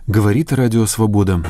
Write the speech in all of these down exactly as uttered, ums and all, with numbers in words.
Говорит Радио Свобода.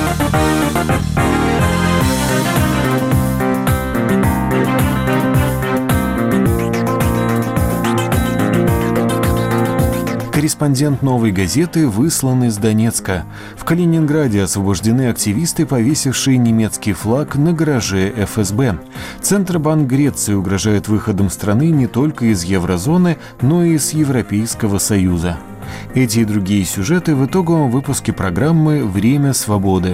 Корреспондент «Новой газеты» выслан из Донецка. В Калининграде освобождены активисты, повесившие немецкий флаг на гараже эф эс бэ. Центробанк Греции угрожает выходом страны не только из еврозоны, но и из Европейского Союза. Эти и другие сюжеты в итоговом выпуске программы «Время свободы».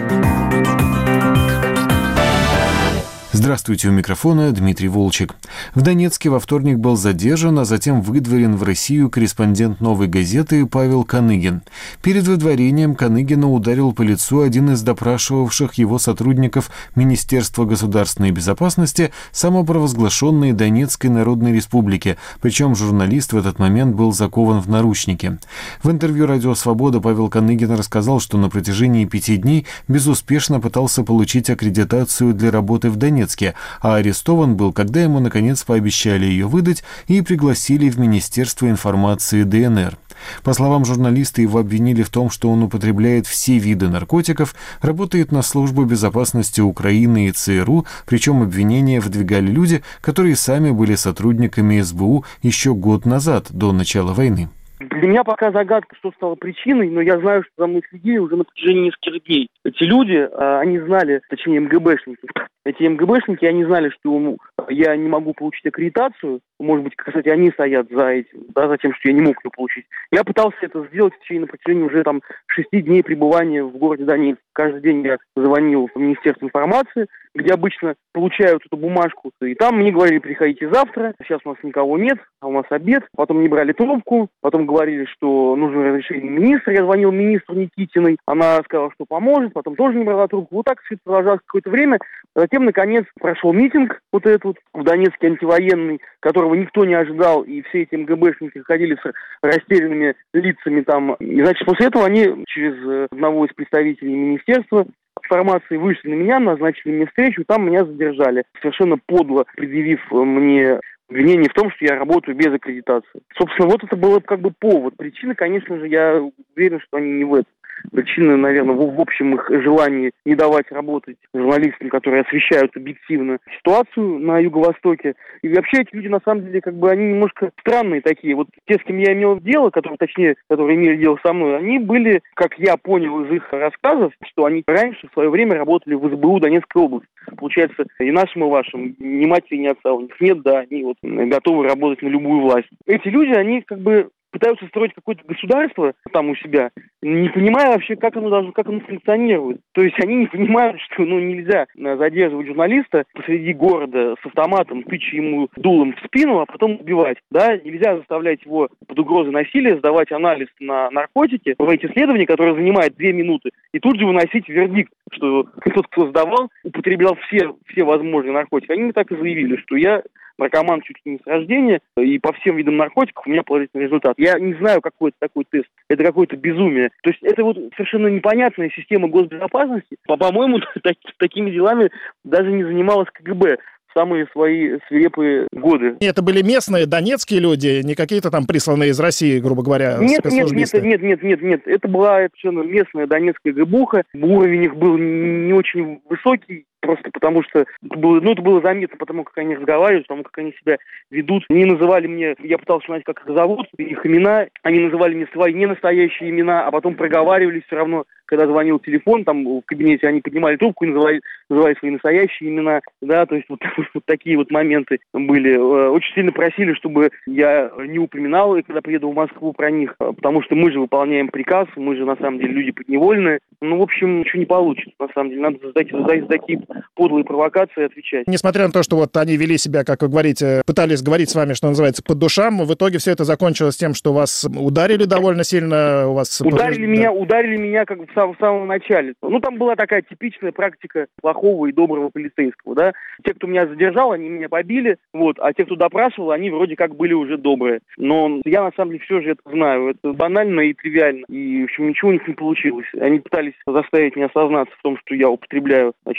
Здравствуйте, у микрофона Дмитрий Волчек. В Донецке во вторник был задержан, а затем выдворен в Россию корреспондент «Новой газеты» Павел Каныгин. Перед выдворением Каныгина ударил по лицу один из допрашивавших его сотрудников Министерства государственной безопасности самопровозглашенной Донецкой Народной Республики, причем журналист в этот момент был закован в наручники. В интервью «Радио Свобода» Павел Каныгин рассказал, что на протяжении пяти дней безуспешно пытался получить аккредитацию для работы в Донецке, а арестован был, когда ему наконец пообещали ее выдать и пригласили в Министерство информации дэ эн эр. По словам журналиста, его обвинили в том, что он употребляет все виды наркотиков, работает на службу безопасности Украины и цэ эр у, причем обвинения выдвигали люди, которые сами были сотрудниками эс бэ у еще год назад, до начала войны. Для меня пока загадка, что стало причиной, но я знаю, что за мной следили уже на протяжении нескольких дней. Эти люди, они знали, точнее эм гэ бэшники, эти эм гэ бэшники, они знали, что я не могу получить аккредитацию. Может быть, кстати, они стоят за этим, да, за тем, что я не мог ее получить. Я пытался это сделать в течение, на протяжении уже там шести дней пребывания в городе Донецк. Каждый день я звонил в Министерство информации, где обычно получают эту бумажку. И там мне говорили: приходите завтра, сейчас у нас никого нет, а у нас обед. Потом не брали трубку, потом говорили, что нужно разрешение министра. Я звонил министру Никитиной, она сказала, что поможет, потом тоже не брала трубку. Вот так все это продолжалось какое-то время. Затем, наконец, прошел митинг вот этот в Донецке антивоенный, которого никто не ожидал, и все эти эм гэ бэшники ходили с растерянными лицами там. И, значит, после этого они через одного из представителей министерства информации вышли на меня, назначили мне встречу, там меня задержали, совершенно подло предъявив мне обвинение в том, что я работаю без аккредитации. Собственно, вот это было как бы повод. Причина, конечно же, я уверен, что они не в этом. Причина, наверное, в, в общем их желании не давать работать журналистам, которые освещают объективно ситуацию на Юго-Востоке. И вообще эти люди, на самом деле, как бы они немножко странные такие. Вот те, с кем я имел дело, которые, точнее, которые имели дело со мной, они были, как я понял из их рассказов, что они раньше в свое время работали в эс бэ у Донецкой области. Получается, и нашим, и вашим, ни матери, ни отца у них нет, да, они вот готовы работать на любую власть. Эти люди, они как бы пытаются строить какое-то государство там у себя, не понимая вообще, как оно должно, как оно функционирует. То есть они не понимают, что ну, нельзя задерживать журналиста посреди города с автоматом, тыча ему дулом в спину, а потом убивать. Да? Нельзя заставлять его под угрозой насилия сдавать анализ на наркотики, проводить исследование, которое занимает две минуты, и тут же выносить вердикт, что тот, кто сдавал, употреблял все, все возможные наркотики. Они мне так и заявили, что я наркоман чуть ли не с рождения, и по всем видам наркотиков у меня положительный результат. Я не знаю, какой это такой тест. Это какое-то безумие. То есть это вот совершенно непонятная система госбезопасности. По-моему, так, такими делами даже не занималась ка гэ бэ в самые свои свирепые годы. Это были местные донецкие люди, не какие-то там присланные из России, грубо говоря, нет, спецслужбисты? Нет, нет, нет, нет, нет. Это была совершенно местная донецкая ГБУха. Уровень их был не очень высокий. Просто потому что это было, ну, это было заметно, потому как они разговаривают, потому как они себя ведут. Они называли мне, я пытался узнать, как их зовут, их имена. Они называли мне свои ненастоящие имена, а потом проговаривались все равно, когда звонил телефон, там в кабинете они поднимали трубку и называли, называли свои настоящие имена. Да, то есть вот, вот такие вот моменты были. Очень сильно просили, чтобы я не упоминал, когда приеду в Москву, про них, потому что мы же выполняем приказ, мы же на самом деле люди подневольные. Ну, в общем, ничего не получится, на самом деле. Надо за такие, за такие подлые провокации отвечать. Несмотря на то, что вот они вели себя, как вы говорите, пытались говорить с вами, что называется, по душам, в итоге все это закончилось тем, что вас ударили довольно сильно, у вас... Ударили меня, да. ударили меня как в, сам, в самом начале. Ну, там была такая типичная практика плохого и доброго полицейского, да. Те, кто меня задержал, они меня побили, вот, а те, кто допрашивал, они вроде как были уже добрые. Но я, на самом деле, все же это знаю. Это банально и тривиально. И, в общем, ничего у них не получилось. Они пытались заставить меня осознаться в том, что я употребляю, значит, наркотики,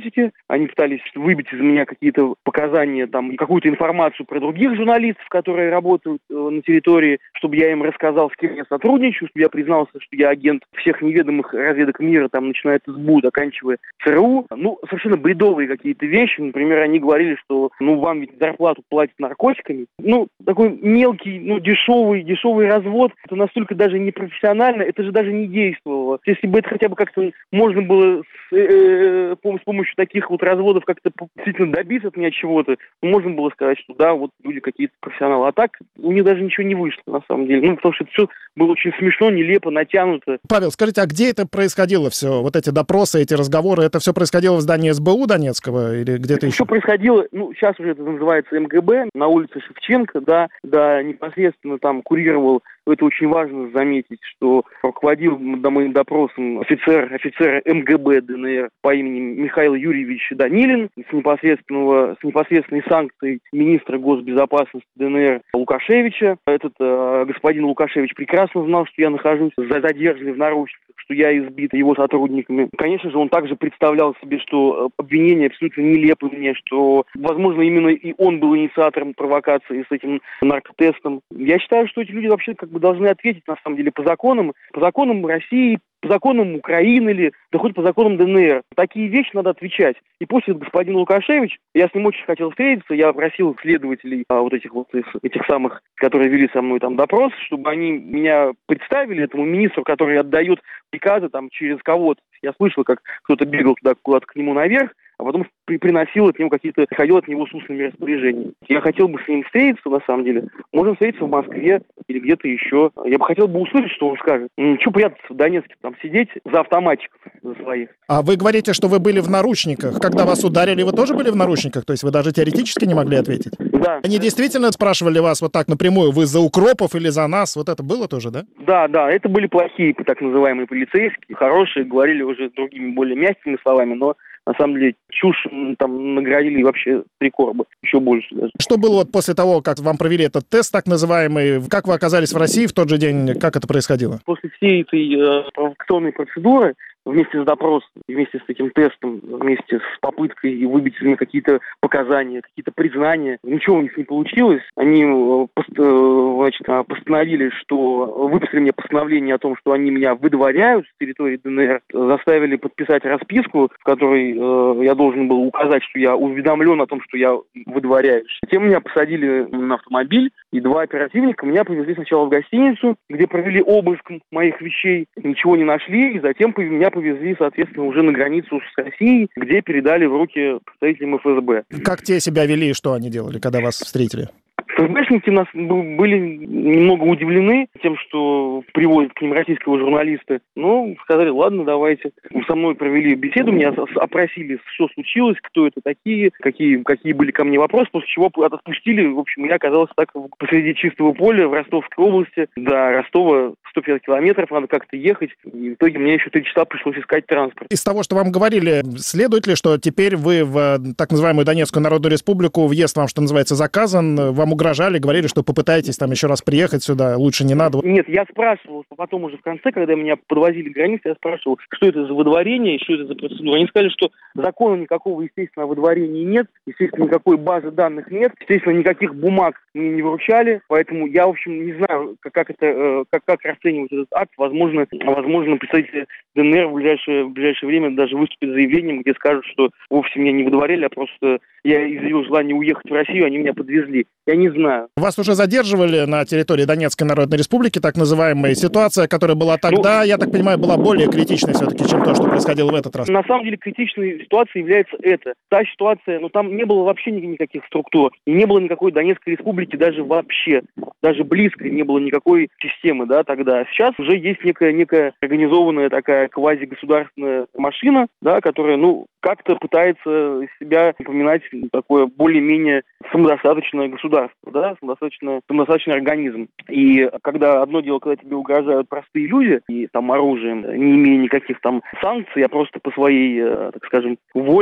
наркотики, они пытались выбить из меня какие-то показания, там, какую-то информацию про других журналистов, которые работают э, на территории, чтобы я им рассказал, с кем я сотрудничаю, чтобы я признался, что я агент всех неведомых разведок мира, там, начиная от СБУ, заканчивая ЦРУ. Ну, совершенно бредовые какие-то вещи. Например, они говорили, что, ну, вам ведь зарплату платят наркотиками. Ну, такой мелкий, ну, дешевый, дешевый развод. Это настолько даже непрофессионально, это же даже не действовало. Если бы это хотя бы как-то можно было с, э, с помощью таких вот разводов как-то действительно добиться от меня чего-то, можно было сказать, что да, вот люди какие-то профессионалы. А так у них даже ничего не вышло, на самом деле. Ну, потому что это все было очень смешно, нелепо, натянуто. Павел, скажите, а где это происходило все? Вот эти допросы, эти разговоры, это все происходило в здании СБУ Донецкого или где-то еще? Все происходило, ну, сейчас уже это называется МГБ, на улице Шевченко, да, да, непосредственно там курировал, это очень важно заметить, что руководил моим допросом офицер, офицер МГБ ДНР по имени Михаил Юрьевич Данилин, с непосредственного, с непосредственной санкцией министра госбезопасности ДНР Лукашевича. Этот э, господин Лукашевич прекрасно знал, что я нахожусь задержанный в наручниках, что я избит его сотрудниками. Конечно же, он также представлял себе, что обвинение абсолютно нелепо мне, что, возможно, именно и он был инициатором провокации с этим наркотестом. Я считаю, что эти люди вообще как бы должны ответить, на самом деле, по законам, по законам России, по законам Украины или, да хоть по законам ДНР. Такие вещи надо отвечать. И после господин Лукашевич, я с ним очень хотел встретиться, я просил следователей, а, вот этих вот этих самых, которые вели со мной там допрос, чтобы они меня представили этому министру, который отдает приказы там через кого-то. Я слышал, как кто-то бегал туда куда-то к нему наверх, а потом при, приносил от него какие-то, приходил от него с устными распоряжениями. Я хотел бы с ним встретиться, на самом деле. Можем встретиться в Москве или где-то еще. Я бы хотел бы услышать, что он скажет. Ну, что прятаться в Донецке, там сидеть за автоматчиков за своих. А вы говорите, что вы были в наручниках. Когда вас ударили, вы тоже были в наручниках? То есть вы даже теоретически не могли ответить? Да. Они действительно спрашивали вас вот так напрямую, вы за укропов или за нас? Вот это было тоже, да? Да, да, это были плохие, так называемые полицейские, хорошие, говорили уже другими, более мягкими словами, но на самом деле чушь там наградили вообще три короба, еще больше даже. Что было вот после того, как вам провели этот тест так называемый? Как вы оказались в России в тот же день? Как это происходило? После всей этой э, провокационной процедуры, вместе с допросом, вместе с этим тестом, вместе с попыткой выбить из меня какие-то показания, какие-то признания, ничего у них не получилось. Они э, пост, э, значит, постановили, что выписали мне постановление о том, что они меня выдворяют с территории ДНР, заставили подписать расписку, в которой э, я должен был указать, что я уведомлен о том, что я выдворяюсь. Затем меня посадили на автомобиль, и два оперативника меня повезли сначала в гостиницу, где провели обыск моих вещей, ничего не нашли, и затем меня повезли, соответственно, уже на границу с Россией, где передали в руки представителям эф эс бэ. Как те себя вели и что они делали, когда вас встретили? эф эс бэшники нас были немного удивлены тем, что приводят к ним российского журналиста. Ну, сказали, ладно, давайте. Со мной провели беседу, меня опросили, что случилось, кто это такие, какие, какие были ко мне вопросы, после чего отпустили. В общем, я оказался так посреди чистого поля в Ростовской области. До Ростова сто пятьдесят километров, надо как-то ехать. И в итоге мне еще три часа пришлось искать транспорт. Из того, что вам говорили, следует ли, что теперь вы в так называемую Донецкую Народную Республику, въезд вам, что называется, заказан, вам угрожали, говорили, что попытаетесь там еще раз приехать сюда, лучше не надо? Нет, я спрашивал, потом уже в конце, когда меня подвозили к границе, я спрашивал, что это за выдворение, что это за процедура. Они сказали, что закона никакого, естественно, о выдворении нет, естественно, никакой базы данных нет, естественно, никаких бумаг мне не выручали, поэтому я, в общем, не знаю, как, как это, как, как расценивать этот акт. Возможно, возможно, представители ДНР в ближайшее, в ближайшее время даже выступят с заявлением, где скажут, что вовсе меня не выдворяли, а просто я изъявил желание уехать в Россию, они меня подвезли. Я не знаю. Вас уже задерживали на территории Донецкой Народной Республики, так называемая ситуация, которая была тогда, ну, я так понимаю, была более критичной все-таки, чем то, что происходило в этот раз. На самом деле критичной ситуацией является это. Та ситуация, ну там не было вообще никаких структур, и не было никакой Донецкой Республики даже вообще, даже близко не было никакой системы, да, тогда. Сейчас уже есть некая, некая организованная такая квазигосударственная машина, да, которая, ну, как-то пытается из себя напоминать такое более-менее самодостаточное государство, да, самодостаточный, самодостаточный организм. И когда одно дело, когда тебе угрожают простые люди, и там оружием, не имея никаких там санкций, а просто по своей, так скажем, воле,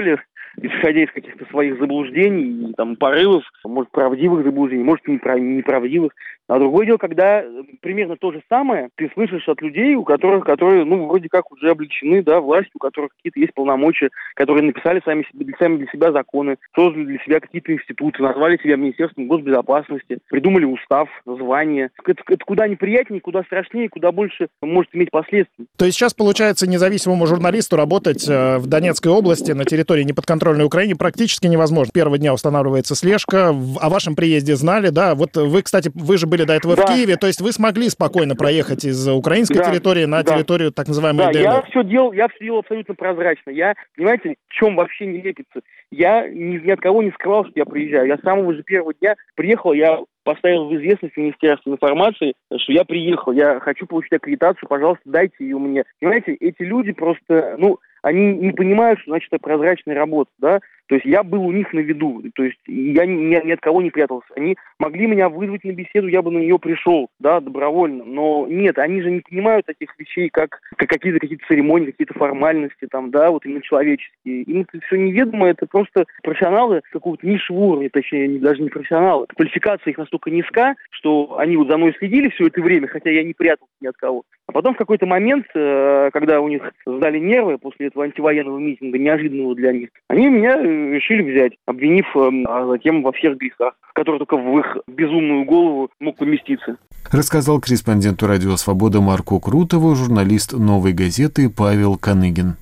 исходя из каких-то своих заблуждений, там, порывов, может, правдивых заблуждений, может, неправдивых. А другое дело, когда примерно то же самое ты слышишь от людей, у которых, которые, ну, вроде как уже облечены, да, властью, у которых какие-то есть полномочия, которые написали сами, себе, сами для себя законы, создали для себя какие-то институты, назвали себя Министерством госбезопасности, придумали устав, звание. Это, это куда неприятнее, куда страшнее, куда больше может иметь последствия. То есть сейчас, получается, независимому журналисту работать в Донецкой области на территории неподконтрольной Украине практически невозможно. Первого дня устанавливается слежка, о вашем приезде знали, да? Вот вы, кстати, вы же были до этого да. в Киеве, то есть вы смогли спокойно проехать из украинской да. территории на да. территорию так называемой да, ДНР. Я все делал, я все делал абсолютно прозрачно. Я, понимаете, в чем вообще не лепится? Я ни, ни от кого не скрывал, что я приезжаю. Я с самого же первого дня приехал, я поставил в известность Министерство информации, что я приехал, я хочу получить аккредитацию, пожалуйста, дайте ее мне. Понимаете, эти люди просто, ну, они не понимают, что значит это прозрачная работа, да, то есть я был у них на виду, то есть я ни, ни, ни от кого не прятался. Они могли меня вызвать на беседу, я бы на нее пришел, да, добровольно, но нет, они же не понимают таких вещей, как, как какие-то, какие-то церемонии, какие-то формальности, там, да, вот именно человеческие. Им это все неведомо, это просто профессионалы какого-то низшего уровня, точнее, даже не профессионалы. Квалификация их настолько низка, что они вот за мной следили все это время, хотя я не прятался ни от кого. А потом в какой-то момент, когда у них сдали нервы после этого антивоенного митинга, неожиданного для них, они меня решили взять, обвинив а затем во всех грехах, которые только в их безумную голову мог поместиться. Рассказал корреспонденту «Радио Свобода» Марку Крутову журналист «Новой газеты» Павел Каныгин.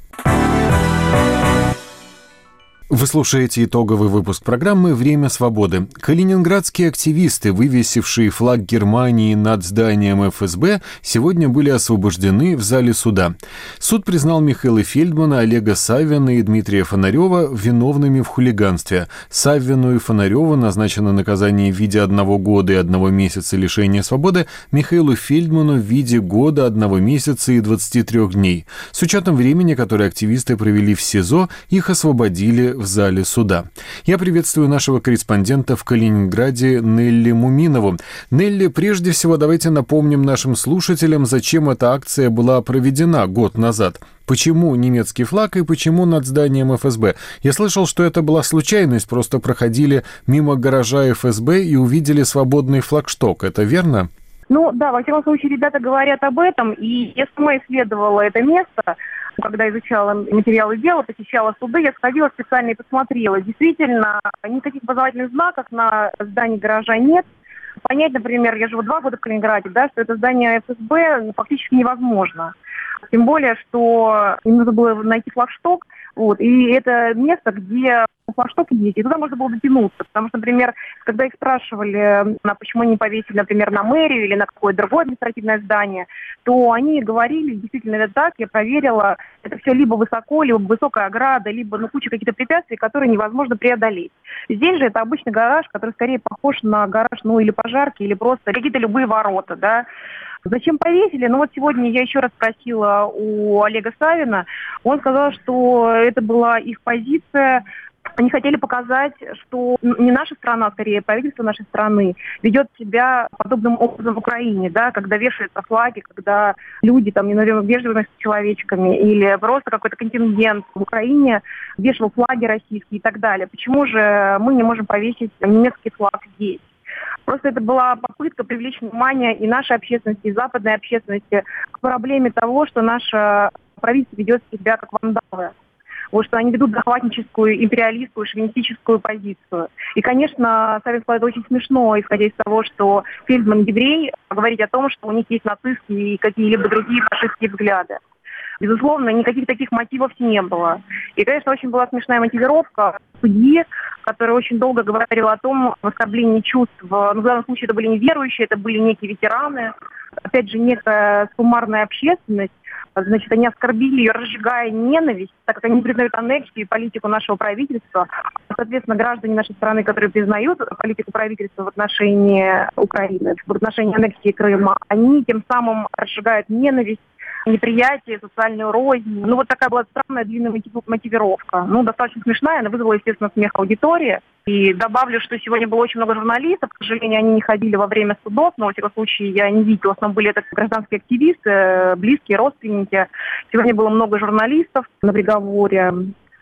Вы слушаете итоговый выпуск программы «Время свободы». Калининградские активисты, вывесившие флаг Германии над зданием эф эс бэ, сегодня были освобождены в зале суда. Суд признал Михаила Фельдмана, Олега Саввина и Дмитрия Фонарёва виновными в хулиганстве. Саввину и Фонарёву назначено наказание в виде одного года и одного месяца лишения свободы, Михаилу Фельдману в виде года, одного месяца и двадцати трёх дней. С учетом времени, которое активисты провели в СИЗО, их освободили в зале суда. Я приветствую нашего корреспондента в Калининграде Нелли Муминову. Нелли, прежде всего давайте напомним нашим слушателям, зачем эта акция была проведена год назад. Почему немецкий флаг и почему над зданием эф эс бэ? Я слышал, что это была случайность, просто проходили мимо гаража эф эс бэ и увидели свободный флагшток. Это верно? Ну да, во всяком случае, ребята говорят об этом, и я сама исследовала это место. Когда изучала материалы дела, посещала суды, я сходила специально и посмотрела. Действительно, никаких познавательных знаков на здании гаража нет. Понять, например, я живу два года в Калининграде, да, что это здание эф эс бэ фактически невозможно. Тем более, что им нужно было найти флагшток, вот, и это место, где флагшток есть, и туда можно было дотянуться. Потому что, например, когда их спрашивали, почему они повесили, например, на мэрию или на какое-то другое административное здание, то они говорили, действительно, это так, я проверила, это все либо высоко, либо высокая ограда, либо ну, куча каких-то препятствий, которые невозможно преодолеть. Здесь же это обычный гараж, который скорее похож на гараж, ну, или пожарки, или просто какие-то любые ворота, да. Зачем повесили? Ну вот сегодня я еще раз спросила у Олега Саввина. Он сказал, что это была их позиция. Они хотели показать, что не наша страна, а скорее правительство нашей страны ведет себя подобным образом в Украине, да, когда вешаются флаги, когда люди там не вежливыми с человечками или просто какой-то контингент в Украине вешал флаги российские и так далее. Почему же мы не можем повесить немецкий флаг здесь? Просто это была попытка привлечь внимание и нашей общественности, и западной общественности к проблеме того, что наше правительство ведет себя как вандалы. Вот что они ведут захватническую, империалистскую, шовинистическую позицию. И, конечно, Саввин сказал, это очень смешно, исходя из того, что Фельдман еврей, говорить о том, что у них есть нацистские и какие-либо другие фашистские взгляды. Безусловно, никаких таких мотивов не было. И, конечно, очень была смешная мотивировка судьи, которая очень долго говорила о том, в оскорблении чувств. Ну, в данном случае это были не верующие, это были некие ветераны. Опять же, некая суммарная общественность. Значит, они оскорбили ее, разжигая ненависть, так как они не признают аннексию и политику нашего правительства. Соответственно, граждане нашей страны, которые признают политику правительства в отношении Украины, в отношении аннексии Крыма, они тем самым разжигают ненависть, неприятие, социальную рознь. Ну, вот такая была странная длинная мотивировка. Ну, достаточно смешная, она вызвала, естественно, смех аудитории. И добавлю, что сегодня было очень много журналистов. К сожалению, они не ходили во время судов, но, во всяком случае, я не видела. В основном были это гражданские активисты, близкие, родственники. Сегодня было много журналистов на приговоре.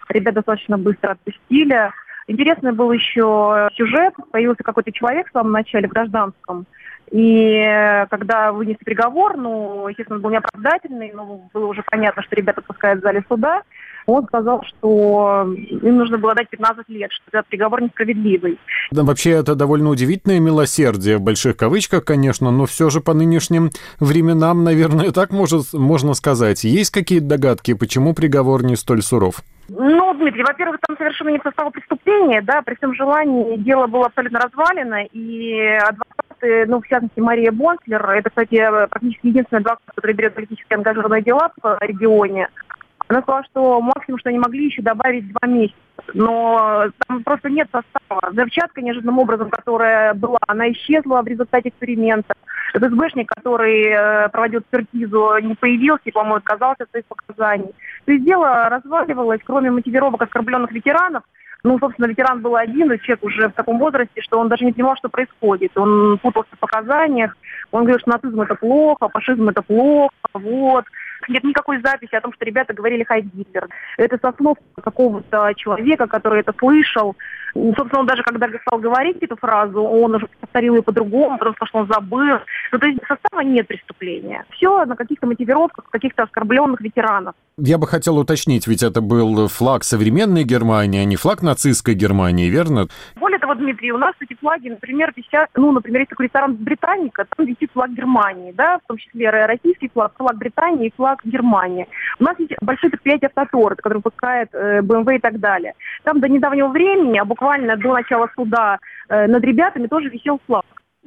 Ребят достаточно быстро отпустили. Интересный был еще сюжет. Появился какой-то человек в самом начале, в гражданском. И когда вынесли приговор, ну, естественно, он был неоправдательный, но было уже понятно, что ребята отпускают в зале суда. Он сказал, что им нужно было дать пятнадцать лет, что этот приговор несправедливый. Да, вообще, это довольно удивительное милосердие, в больших кавычках, конечно, но все же по нынешним временам, наверное, так может, можно сказать. Есть какие-то догадки, почему приговор не столь суров? Ну, Дмитрий, во-первых, там совершенно не состава преступления, да, при всем желании дело было абсолютно развалено, и адвокаты, ну, в частности, Мария Бонслер, это, кстати, практически единственный адвокат, который берет политически ангажированные дела в регионе. Она сказала, что максимум, что они могли еще добавить два месяца. Но там просто нет состава. Взрывчатка неожиданным образом, которая была, она исчезла в результате эксперимента. Этот СБшник, который э, проводил экспертизу, не появился и, по-моему, отказался от своих показаний. То есть дело разваливалось, кроме мотивировок оскорбленных ветеранов. Ну, собственно, ветеран был один, и человек уже в таком возрасте, что он даже не понимал, что происходит. Он путался в показаниях, он говорил, что нацизм это плохо, фашизм это плохо, вот. Нет никакой записи о том, что ребята говорили «Хай Гитлер». Это со слов какого-то человека, который это слышал. И, собственно, он даже когда стал говорить эту фразу, он уже повторил ее по-другому, потому что он забыл. Ну, то есть состава нет преступления. Все на каких-то мотивировках, каких-то оскорбленных ветеранов. Я бы хотел уточнить, ведь это был флаг современной Германии, а не флаг нацистской Германии, верно? Более того, Дмитрий, у нас эти флаги, например, висят, ну, например, есть такой ресторан Британика, там висит флаг Германии, да, в том числе российский флаг, флаг Британии и флаг Германии. У нас есть большое предприятие «Автотор», которое выпускает э, бэ эм вэ и так далее. Там до недавнего времени, а буквально до начала суда, э, над ребятами тоже висел флаг.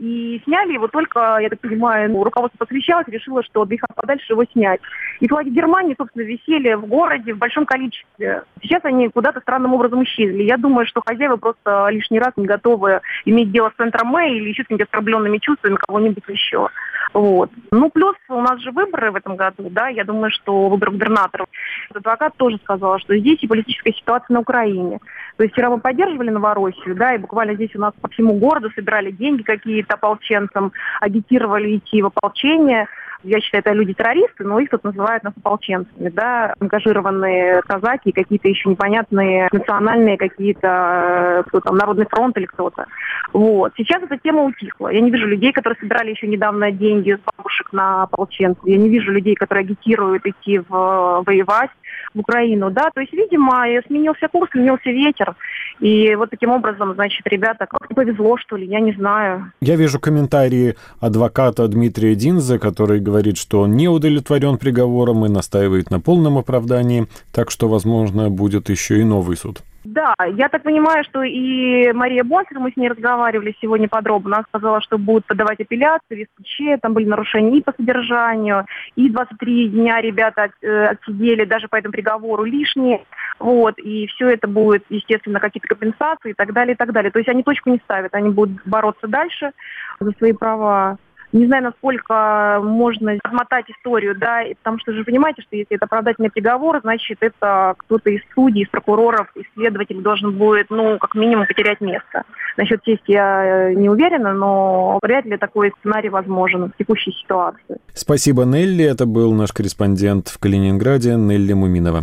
И сняли его только, я так понимаю, ну, руководство посвящалось, решило, что от греха подальше его снять. И флаги Германии, собственно, висели в городе в большом количестве. Сейчас они куда-то странным образом исчезли. Я думаю, что хозяева просто лишний раз не готовы иметь дело с центром Мэй или еще с какими-то оскорбленными чувствами кого-нибудь еще. Вот. Ну, плюс у нас же выборы в этом году, да, я думаю, что выборы губернаторов. Адвокат тоже сказал, что здесь и политическая ситуация на Украине. То есть вчера мы поддерживали Новороссию, да, и буквально здесь у нас по всему городу собирали деньги какие-то ополченцам, агитировали идти в ополчение. Я считаю, это люди-террористы, но их тут называют нас ополченцами, да, ангажированные казаки, какие-то еще непонятные национальные какие-то, кто там, Народный фронт или кто-то. Вот. Сейчас эта тема утихла. Я не вижу людей, которые собирали еще недавно деньги с бабушек на ополченцев. Я не вижу людей, которые агитируют идти в, воевать в Украину, да, то есть, видимо, сменился курс, сменился ветер, и вот таким образом, значит, ребята, как-то повезло, что ли, я не знаю. Я вижу комментарии адвоката Дмитрия Динзе, который говорит, что он не удовлетворен приговором и настаивает на полном оправдании, так что, возможно, будет еще и новый суд. Да, я так понимаю, что и Мария Бонслер, мы с ней разговаривали сегодня подробно, она сказала, что будут подавать апелляции в ИСПЧ, там были нарушения и по содержанию, и двадцать три дня ребята отсидели даже по этому приговору лишние, вот, и все это будет, естественно, какие-то компенсации и так далее, и так далее. То есть они точку не ставят, они будут бороться дальше за свои права. Не знаю, насколько можно отмотать историю, да, потому что же понимаете, что если это оправдательный приговор, значит, это кто-то из судей, из прокуроров, исследователь должен будет, ну, как минимум, потерять место. Насчет чести я не уверена, но вряд ли такой сценарий возможен в текущей ситуации. Спасибо, Нелли. Это был наш корреспондент в Калининграде Нелли Муминова.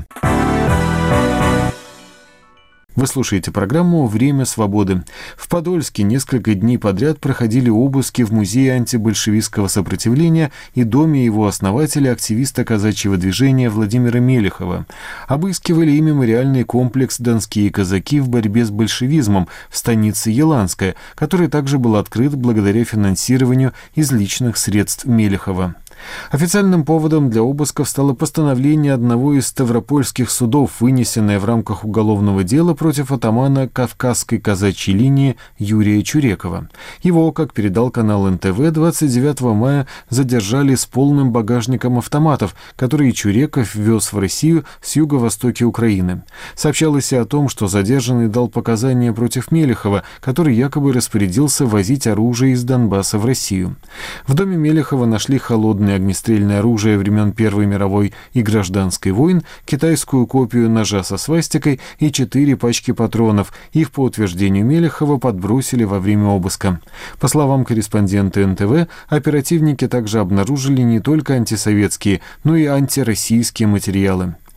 Вы слушаете программу «Время свободы». В Подольске несколько дней подряд проходили обыски в Музее антибольшевистского сопротивления и доме его основателя, активиста казачьего движения Владимира Мелехова. Обыскивали и мемориальный комплекс «Донские казаки в борьбе с большевизмом» в станице Еланская, который также был открыт благодаря финансированию из личных средств Мелехова. Официальным поводом для обысков стало постановление одного из ставропольских судов, вынесенное в рамках уголовного дела против атамана Кавказской казачьей линии Юрия Чурекова. Его, как передал канал эн тэ вэ, двадцать девятого мая задержали с полным багажником автоматов, которые Чуреков вез в Россию с юго-востока Украины. Сообщалось и о том, что задержанный дал показания против Мелехова, который якобы распорядился возить оружие из Донбасса в Россию. В доме Мелехова нашли холодное огнестрельное оружие времен Первой мировой и гражданской войн, китайскую копию ножа со свастикой и четыре пачки патронов. Их, по утверждению Мелехова, подбросили во время обыска. По словам корреспондента эн тэ вэ, оперативники также обнаружили не только антисоветские, но и антироссийские материалы.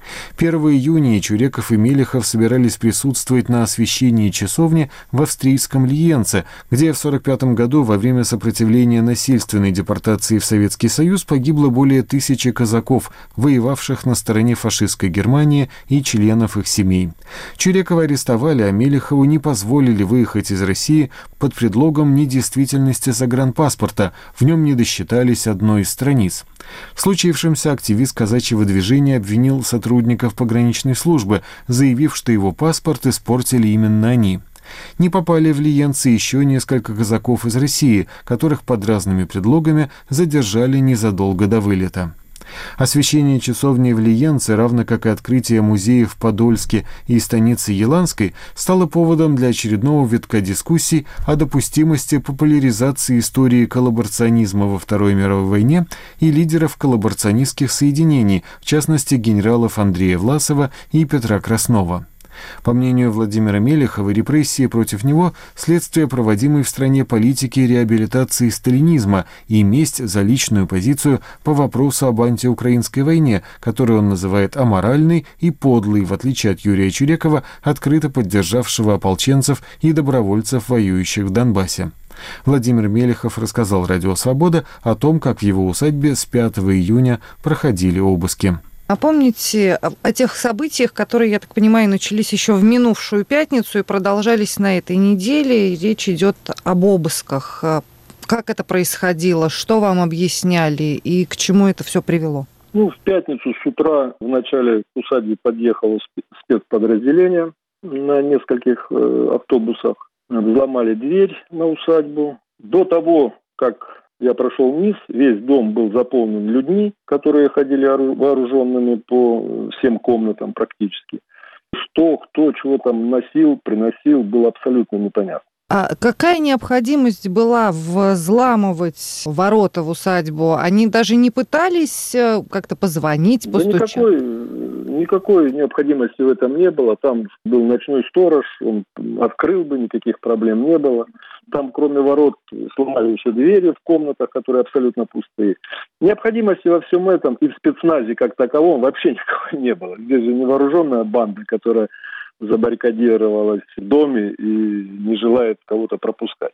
первого июня Чуреков и Мелехов собирались присутствовать на освящении часовни в австрийском Лиенце, где в сорок пятом году во время сопротивления насильственной депортации в Советский Союз погибло более тысячи казаков, воевавших на стороне фашистской Германии и членов их семей. Чурекова арестовали, а Мелехову не позволили выехать из России под предлогом недействительности загранпаспорта, в нем не досчитались одной из страниц. В случившемся активист казачьего движения обвинил сотрудников пограничной службы, заявив, что его паспорт испортили именно они. Не попали в Лиенцы еще несколько казаков из России, которых под разными предлогами задержали незадолго до вылета. Освящение часовни в Лиенце, равно как и открытие музеев в Подольске и станицы Еланской, стало поводом для очередного витка дискуссий о допустимости популяризации истории коллаборационизма во Второй мировой войне и лидеров коллаборационистских соединений, в частности генералов Андрея Власова и Петра Краснова. По мнению Владимира Мелехова, репрессии против него – следствие проводимой в стране политики реабилитации сталинизма и месть за личную позицию по вопросу об антиукраинской войне, которую он называет аморальной и подлой, в отличие от Юрия Чурекова, открыто поддержавшего ополченцев и добровольцев, воюющих в Донбассе. Владимир Мелехов рассказал «Радио Свобода» о том, как в его усадьбе с пятого июня проходили обыски. Напомните о тех событиях, которые, я так понимаю, начались еще в минувшую пятницу и продолжались на этой неделе. Речь идет об обысках. Как это происходило, что вам объясняли и к чему это все привело? Ну, в пятницу с утра в начале к усадьбе подъехало спецподразделение на нескольких э, автобусах. Взломали дверь на усадьбу. До того, как я прошел вниз, весь дом был заполнен людьми, которые ходили вооруженными по всем комнатам практически. Что, кто, чего там носил, приносил, было абсолютно непонятно. А какая необходимость была взламывать ворота в усадьбу? Они даже не пытались как-то позвонить, постучать? Да никакой, никакой необходимости в этом не было. Там был ночной сторож, он открыл бы, никаких проблем не было. Там, кроме ворот, сломали еще двери в комнатах, которые абсолютно пустые. Необходимости во всем этом и в спецназе как таковом вообще никакой не было. Здесь же невооруженная банда, которая забаррикадировалась в доме и не желает кого-то пропускать.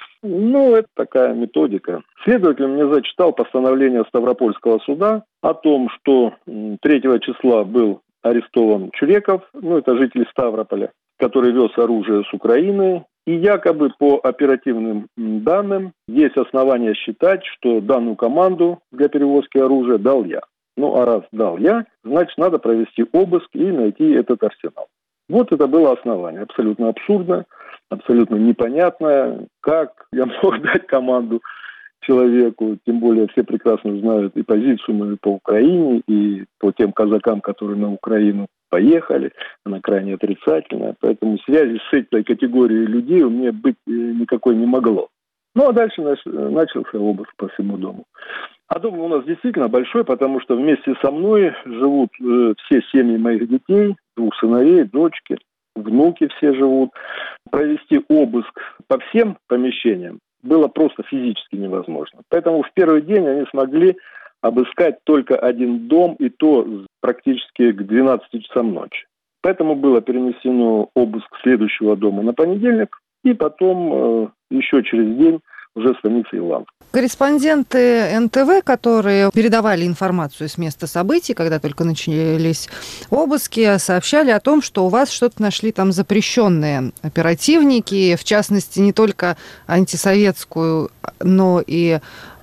Ну, это такая методика. Следователь мне зачитал постановление Ставропольского суда о том, что третьего числа был арестован Чуреков, ну, это житель Ставрополя, который вез оружие с Украины. И якобы по оперативным данным есть основания считать, что данную команду для перевозки оружия дал я. Ну, а раз дал я, значит, надо провести обыск и найти этот арсенал. Вот это было основание. Абсолютно абсурдно, абсолютно непонятно, как я мог дать команду человеку, тем более все прекрасно знают и позицию мою по Украине, и по тем казакам, которые на Украину поехали, она крайне отрицательная, поэтому связи с этой категорией людей у меня быть никакой не могло. Ну, а дальше начался обыск по всему дому. А дом у нас действительно большой, потому что вместе со мной живут э, все семьи моих детей, двух сыновей, дочки, внуки все живут. Провести обыск по всем помещениям было просто физически невозможно. Поэтому в первый день они смогли обыскать только один дом, и то практически к двенадцати часам ночи. Поэтому было перенесено обыск следующего дома на понедельник, и потом э, еще через день уже станица Еланская. Корреспонденты эн тэ вэ, которые передавали информацию с места событий, когда только начались обыски, сообщали о том, что у вас что-то нашли там запрещенные оперативники, в частности, не только антисоветскую, но и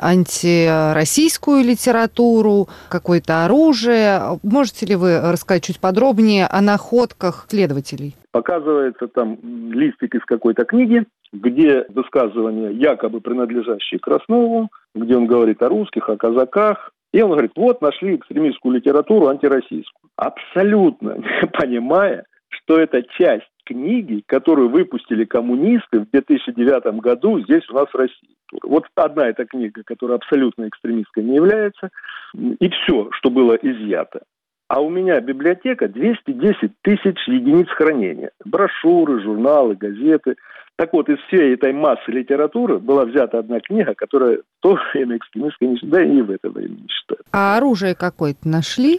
антироссийскую литературу, какое-то оружие. Можете ли вы рассказать чуть подробнее о находках следователей? Показывается там листик из какой-то книги, где высказывания, якобы принадлежащие Краснову, где он говорит о русских, о казаках. И он говорит, вот нашли экстремистскую литературу антироссийскую. Абсолютно не понимая, что это часть книги, которую выпустили коммунисты в две тысячи девятом году здесь у нас в России. Вот одна эта книга, которая абсолютно экстремистской не является, и все, что было изъято. А у меня библиотека двести десять тысяч единиц хранения. Брошюры, журналы, газеты. Так вот, из всей этой массы литературы была взята одна книга, которая в то время экстремистской не считается, да и в это время не считается. А оружие какое-то нашли?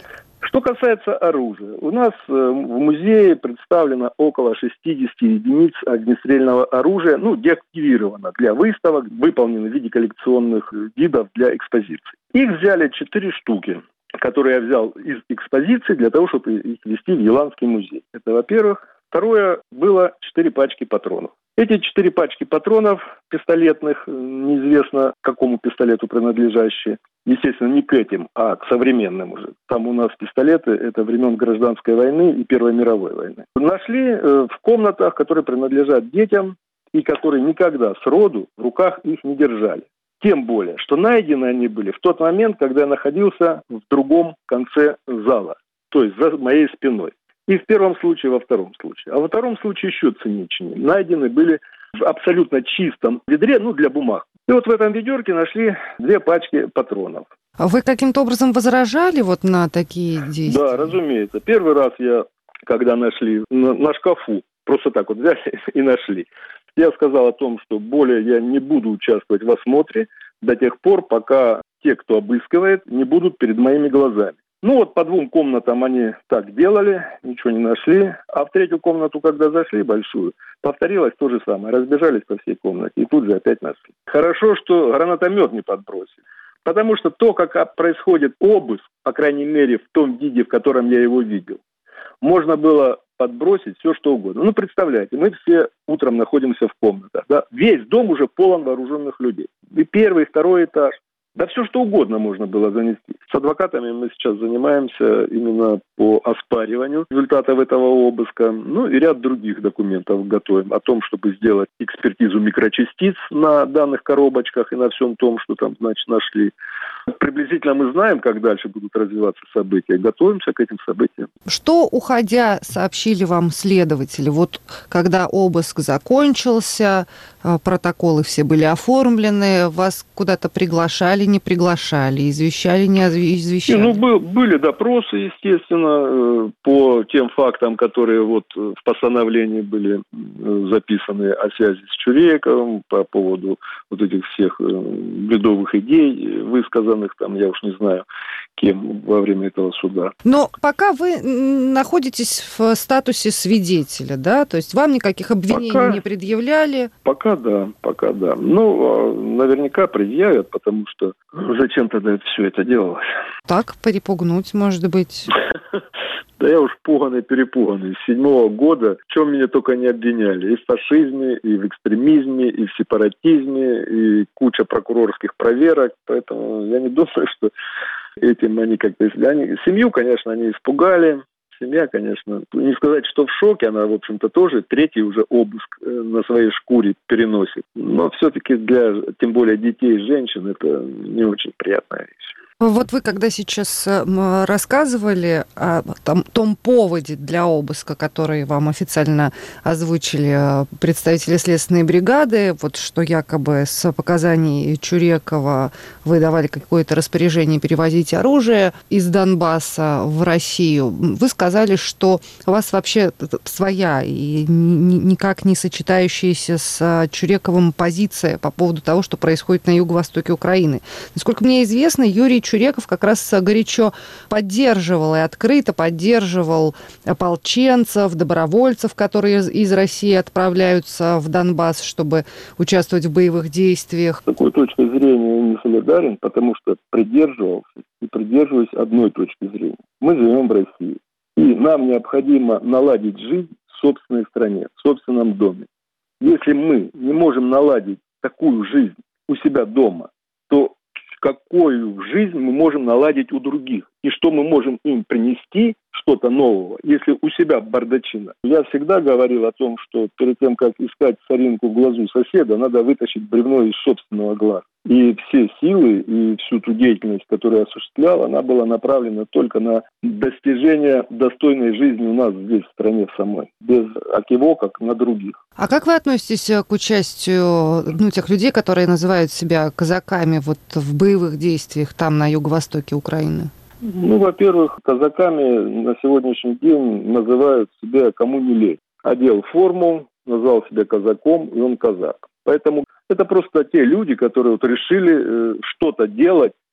Что касается оружия, у нас в музее представлено около шестьдесят единиц огнестрельного оружия, ну, деактивировано для выставок, выполнено в виде коллекционных видов для экспозиции. Их взяли четыре штуки, которые я взял из экспозиции для того, чтобы их везти в Еланский музей. Это, во-первых. Второе, было четыре пачки патронов. Эти четыре пачки патронов пистолетных, неизвестно какому пистолету принадлежащие, естественно, не к этим, а к современным уже. Там у нас пистолеты, это времен Гражданской войны и Первой мировой войны. Нашли э, в комнатах, которые принадлежат детям и которые никогда сроду в руках их не держали. Тем более, что найдены они были в тот момент, когда я находился в другом конце зала, то есть за моей спиной. И в первом случае, и во втором случае. А во втором случае еще циничнее. Найдены были в абсолютно чистом ведре, ну, для бумаг. И вот в этом ведерке нашли две пачки патронов. А вы каким-то образом возражали вот на такие действия? Да, разумеется. Первый раз я, когда нашли на, на шкафу, просто так вот взяли и нашли, я сказал о том, что более я не буду участвовать в осмотре до тех пор, пока те, кто обыскивает, не будут перед моими глазами. Ну вот по двум комнатам они так делали, ничего не нашли. А в третью комнату, когда зашли, большую, повторилось то же самое. Разбежались по всей комнате и тут же опять нашли. Хорошо, что гранатомет не подбросили. Потому что то, как происходит обыск, по крайней мере в том виде, в котором я его видел, можно было подбросить все, что угодно. Ну, представляете, мы все утром находимся в комнатах. Да? Весь дом уже полон вооруженных людей. И первый, и второй этаж. Да все, что угодно можно было занести. С адвокатами мы сейчас занимаемся именно по оспариванию результатов этого обыска. Ну и ряд других документов готовим о том, чтобы сделать экспертизу микрочастиц на данных коробочках и на всем том, что там, значит, нашли. Приблизительно мы знаем, как дальше будут развиваться события. Готовимся к этим событиям. Что, уходя, сообщили вам следователи? Вот когда обыск закончился, протоколы все были оформлены, вас куда-то приглашали, не приглашали, извещали, не извещали? Ну, был, были допросы, естественно, по тем фактам, которые вот в постановлении были записаны о связи с Чурековым, по поводу вот этих всех бредовых идей, высказанных там, я уж не знаю, кем во время этого суда. Но пока вы находитесь в статусе свидетеля, да? То есть вам никаких обвинений пока, не предъявляли? Пока да, пока да. Ну, наверняка предъявят, потому что зачем тогда все это делалось? Так, перепугнуть, может быть. Да я уж пуганый-перепуганный. С седьмого года, в чем меня только не обвиняли. И в фашизме, и в экстремизме, и в сепаратизме, и куча прокурорских проверок. Поэтому я не думаю, что этим они как-то... Они... Семью, конечно, они испугали. Семья, конечно, не сказать, что в шоке, она, в общем-то, тоже третий уже обыск на своей шкуре переносит. Но все-таки для, тем более, детей и женщин, это не очень приятная вещь. Вот вы, когда сейчас рассказывали о том, том поводе для обыска, который вам официально озвучили представители следственной бригады, вот что якобы с показаний Чурекова вы давали какое-то распоряжение перевозить оружие из Донбасса в Россию, вы сказали, что у вас вообще своя и никак не сочетающаяся с Чурековым позиция по поводу того, что происходит на юго-востоке Украины. Насколько мне известно, Юрий Чуреков как раз горячо поддерживал и открыто поддерживал ополченцев, добровольцев, которые из, из России отправляются в Донбасс, чтобы участвовать в боевых действиях. С такой точки зрения я не солидарен, потому что придерживался и придерживаюсь одной точки зрения. Мы живем в России, и нам необходимо наладить жизнь в собственной стране, в собственном доме. Если мы не можем наладить такую жизнь у себя дома, то какую жизнь мы можем наладить у других и что мы можем им принести, что-то нового, если у себя бардачина. Я всегда говорил о том, что перед тем, как искать соринку в глазу соседа, надо вытащить бревно из собственного глаза. И все силы и всю ту деятельность, которую я осуществлял, она была направлена только на достижение достойной жизни у нас здесь, в стране самой, без окивоков на других. А как вы относитесь к участию ну, тех людей, которые называют себя казаками вот, в боевых действиях там, на юго-востоке Украины? Ну, во-первых, казаками на сегодняшний день называют себя кому не лень. Одел форму, назвал себя казаком, и он казак. Поэтому это просто те люди, которые вот решили э, что-то делать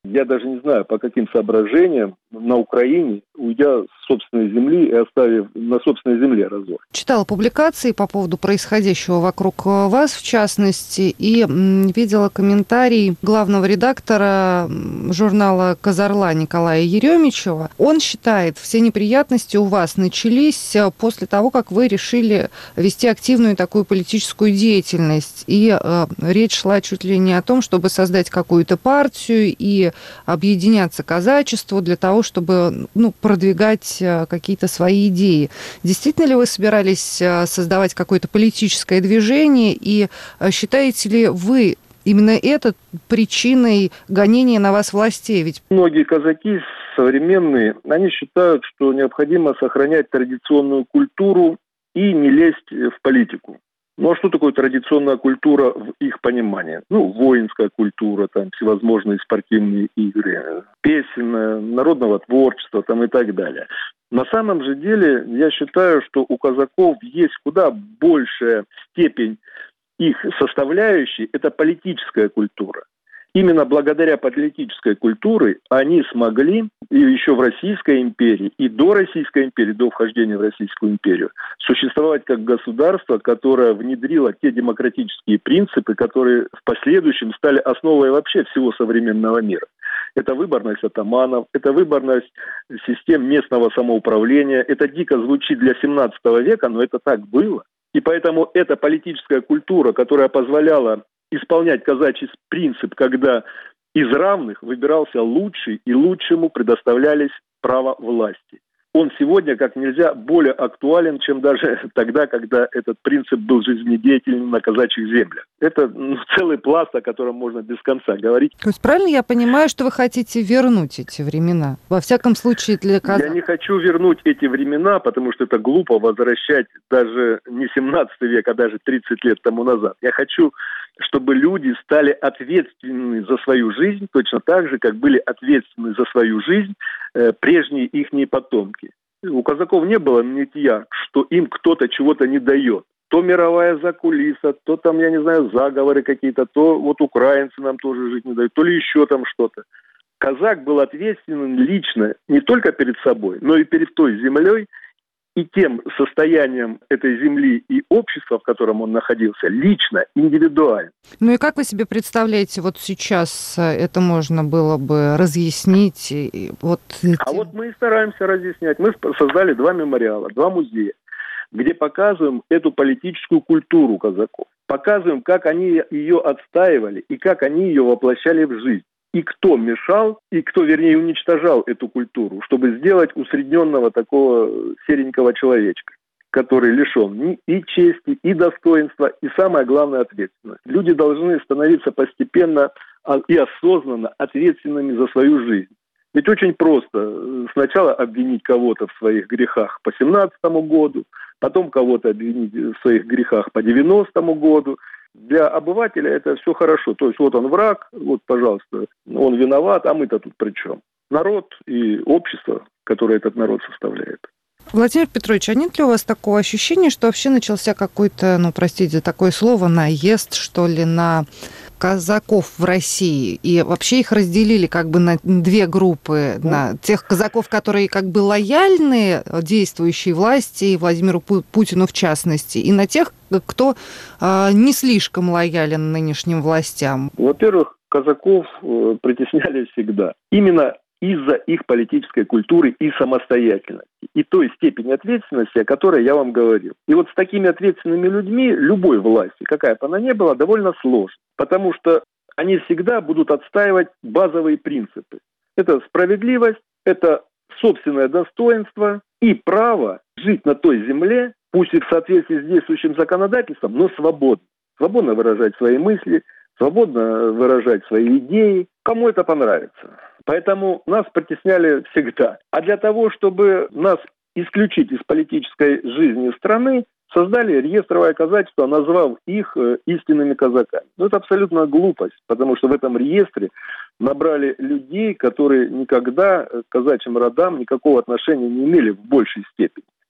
Я даже не знаю, по каким соображениям на Украине, уйдя с собственной земли и оставив на собственной земле разор. Читала публикации по поводу происходящего вокруг вас, в частности, и видела комментарий главного редактора журнала «Козорла» Николая Еремичева. Он считает, все неприятности у вас начались после того, как вы решили вести активную такую политическую деятельность. И э, речь шла чуть ли не о том, чтобы создать какую-то партию и объединяться казачеству для того, чтобы ну, продвигать какие-то свои идеи. Действительно ли вы собирались создавать какое-то политическое движение, и считаете ли вы именно это причиной гонения на вас властей? Ведь многие казаки современные, они считают, что необходимо сохранять традиционную культуру и не лезть в политику. Ну а что такое традиционная культура в их понимании? Ну, воинская культура, там всевозможные спортивные игры, песенное, народного творчества там и так далее. На самом же деле, я считаю, что у казаков есть куда большая степень их составляющей, это политическая культура. Именно благодаря политической культуре они смогли и еще в Российской империи, и до Российской империи, до вхождения в Российскую империю, существовать как государство, которое внедрило те демократические принципы, которые в последующем стали основой вообще всего современного мира. Это выборность атаманов, это выборность систем местного самоуправления. Это дико звучит для семнадцатого века, но это так было. И поэтому эта политическая культура, которая позволяла исполнять казачий принцип, когда из равных выбирался лучший и лучшему предоставлялись права власти. Он сегодня как нельзя более актуален, чем даже тогда, когда этот принцип был жизнедеятельным на казачьих землях. Это ну, целый пласт, о котором можно без конца говорить. То есть правильно я понимаю, что вы хотите вернуть эти времена? Во всяком случае для казаков. Я не хочу вернуть эти времена, потому что это глупо возвращать даже не семнадцатый век, а даже тридцать лет тому назад. Я хочу, чтобы люди стали ответственны за свою жизнь, точно так же, как были ответственны за свою жизнь э, прежние ихние потомки. У казаков не было нытья, что им кто-то чего-то не дает. То мировая закулиса, то там, я не знаю, заговоры какие-то, то вот украинцы нам тоже жить не дают, то ли еще там что-то. Казак был ответственен лично не только перед собой, но и перед той землей, и тем состоянием этой земли и общества, в котором он находился, лично, индивидуально. Ну и как вы себе представляете, вот сейчас это можно было бы разъяснить? Вот эти... А вот мы и стараемся разъяснять. Мы создали два мемориала, два музея, где показываем эту политическую культуру казаков. Показываем, как они ее отстаивали и как они ее воплощали в жизнь. И кто мешал, и кто, вернее, уничтожал эту культуру, чтобы сделать усредненного такого серенького человечка, который лишен и чести, и достоинства, и самое главное, ответственности. Люди должны становиться постепенно и осознанно ответственными за свою жизнь. Ведь очень просто сначала обвинить кого-то в своих грехах по семнадцатому году, потом кого-то обвинить в своих грехах по девяностому году. Для обывателя это все хорошо. То есть вот он враг, вот, пожалуйста, он виноват, а мы-то тут при чем? Народ и общество, которое этот народ составляет. Владимир Петрович, а нет ли у вас такого ощущения, что вообще начался какой-то, ну, простите, такое слово, наезд, что ли, на казаков в России? И вообще их разделили как бы на две группы. На тех казаков, которые как бы лояльны действующей власти, и Владимиру Путину в частности, и на тех, кто э, не слишком лоялен нынешним властям. Во-первых, казаков э, притесняли всегда. Именно из-за их политической культуры и самостоятельности. И той степени ответственности, о которой я вам говорил. И вот с такими ответственными людьми любой власти, какая бы она ни была, довольно сложно. Потому что они всегда будут отстаивать базовые принципы. Это справедливость, это собственное достоинство и право жить на той земле, пусть и в соответствии с действующим законодательством, но свободно. Свободно выражать свои мысли, свободно выражать свои идеи, кому это понравится. Поэтому нас притесняли всегда. А для того, чтобы нас исключить из политической жизни страны, создали реестровое казачество, назвав их э, истинными казаками. Но это абсолютно глупость, потому что в этом реестре набрали людей, которые никогда к казачьим родам никакого отношения не имели в большей степени.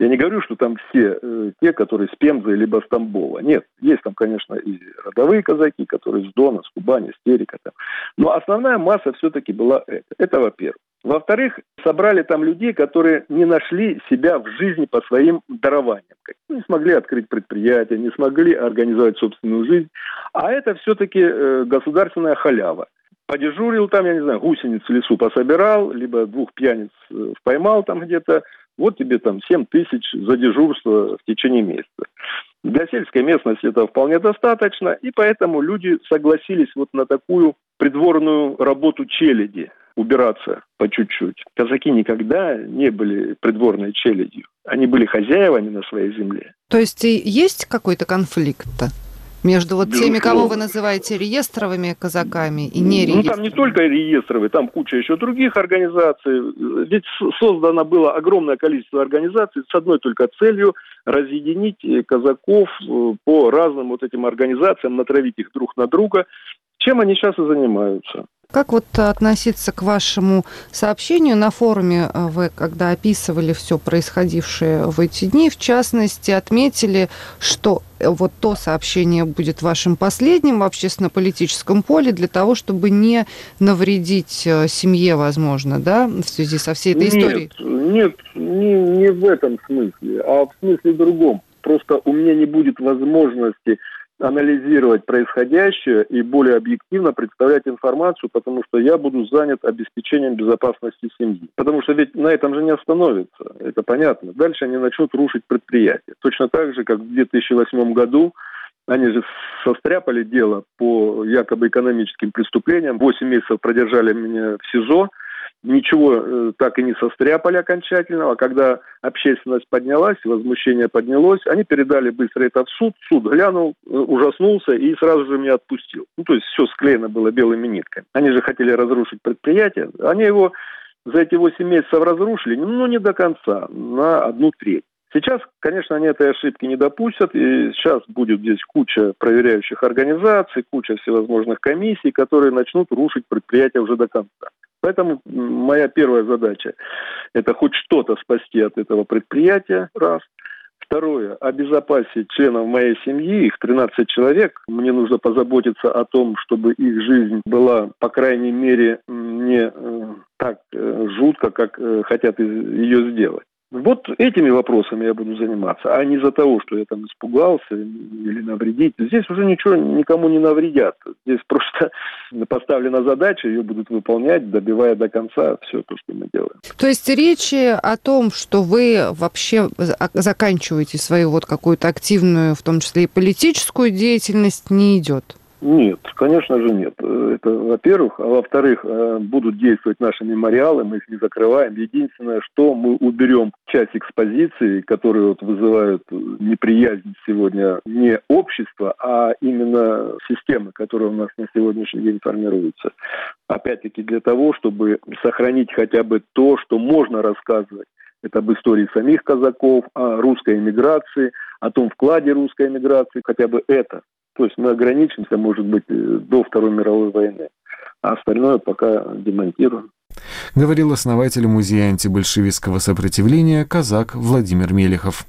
Я не говорю, что там все э, те, которые с Пензы либо с Тамбова. Нет, есть там, конечно, и родовые казаки, которые с Дона, с Кубани, с Терека. Там. Но основная масса все-таки была это. Это во-первых. Во-вторых, собрали там людей, которые не нашли себя в жизни по своим дарованиям. Не смогли открыть предприятие, не смогли организовать собственную жизнь. А это все-таки э, государственная халява. Подежурил там, я не знаю, гусениц в лесу пособирал, либо двух пьяниц э, поймал там где-то. Вот тебе там семь тысяч за дежурство в течение месяца. Для сельской местности это вполне достаточно, и поэтому люди согласились вот на такую придворную работу челяди, убираться по чуть-чуть. Казаки никогда не были придворной челядью. Они были хозяевами на своей земле. То есть есть какой-то конфликт-то между вот Безусловно. теми, кого вы называете реестровыми казаками и не реестровыми? Ну, там не только реестровые, там куча еще других организаций. Ведь создано было огромное количество организаций с одной только целью разъединить казаков по разным вот этим организациям, натравить их друг на друга. Чем они сейчас и занимаются. Как вот относиться к вашему сообщению на форуме? Вы, когда описывали все происходившее в эти дни, в частности, отметили, что вот то сообщение будет вашим последним в общественно-политическом поле для того, чтобы не навредить семье, возможно, да, в связи со всей этой историей? Нет, нет, не, не в этом смысле, а в смысле другом. Просто у меня не будет возможности анализировать происходящее и более объективно представлять информацию, потому что я буду занят обеспечением безопасности семьи. Потому что ведь на этом же не остановится, это понятно. Дальше они начнут рушить предприятия. Точно так же, как в две тысячи восьмом году они же состряпали дело по якобы экономическим преступлениям. Восемь месяцев продержали меня в СИЗО. Ничего э, так и не состряпали окончательного. Когда общественность поднялась, возмущение поднялось, они передали быстро это в суд. Суд глянул, э, ужаснулся и сразу же меня отпустил. Ну, то есть все склеено было белыми нитками. Они же хотели разрушить предприятие. Они его за эти восемь месяцев разрушили, но не до конца, на одну треть. Сейчас, конечно, они этой ошибки не допустят, и сейчас будет здесь куча проверяющих организаций, куча всевозможных комиссий, которые начнут рушить предприятие уже до конца. Поэтому моя первая задача – это хоть что-то спасти от этого предприятия, раз. Второе – обезопасить членов моей семьи, их тринадцать человек. Мне нужно позаботиться о том, чтобы их жизнь была, по крайней мере, не э, так э, жутко, как э, хотят ее сделать. Вот этими вопросами я буду заниматься, а не из-за того, что я там испугался или навредить. Здесь уже ничего никому не навредят. Здесь просто поставлена задача, ее будут выполнять, добивая до конца все то, что мы делаем. То есть речи о том, что вы вообще заканчиваете свою вот какую-то активную, в том числе и политическую деятельность, не идет? Нет, конечно же нет. Это во-первых. А во-вторых, будут действовать наши мемориалы, мы их не закрываем. Единственное, что мы уберем часть экспозиции, которые вот вызывают неприязнь сегодня не общества, а именно системы, которые у нас на сегодняшний день формируются. Опять-таки для того, чтобы сохранить хотя бы то, что можно рассказывать. Это об истории самих казаков, о русской эмиграции, о том вкладе русской эмиграции, хотя бы это. То есть мы ограничимся, может быть, до Второй мировой войны, а остальное пока демонтируем. Говорил основатель Музея антибольшевистского сопротивления казак Владимир Мелехов.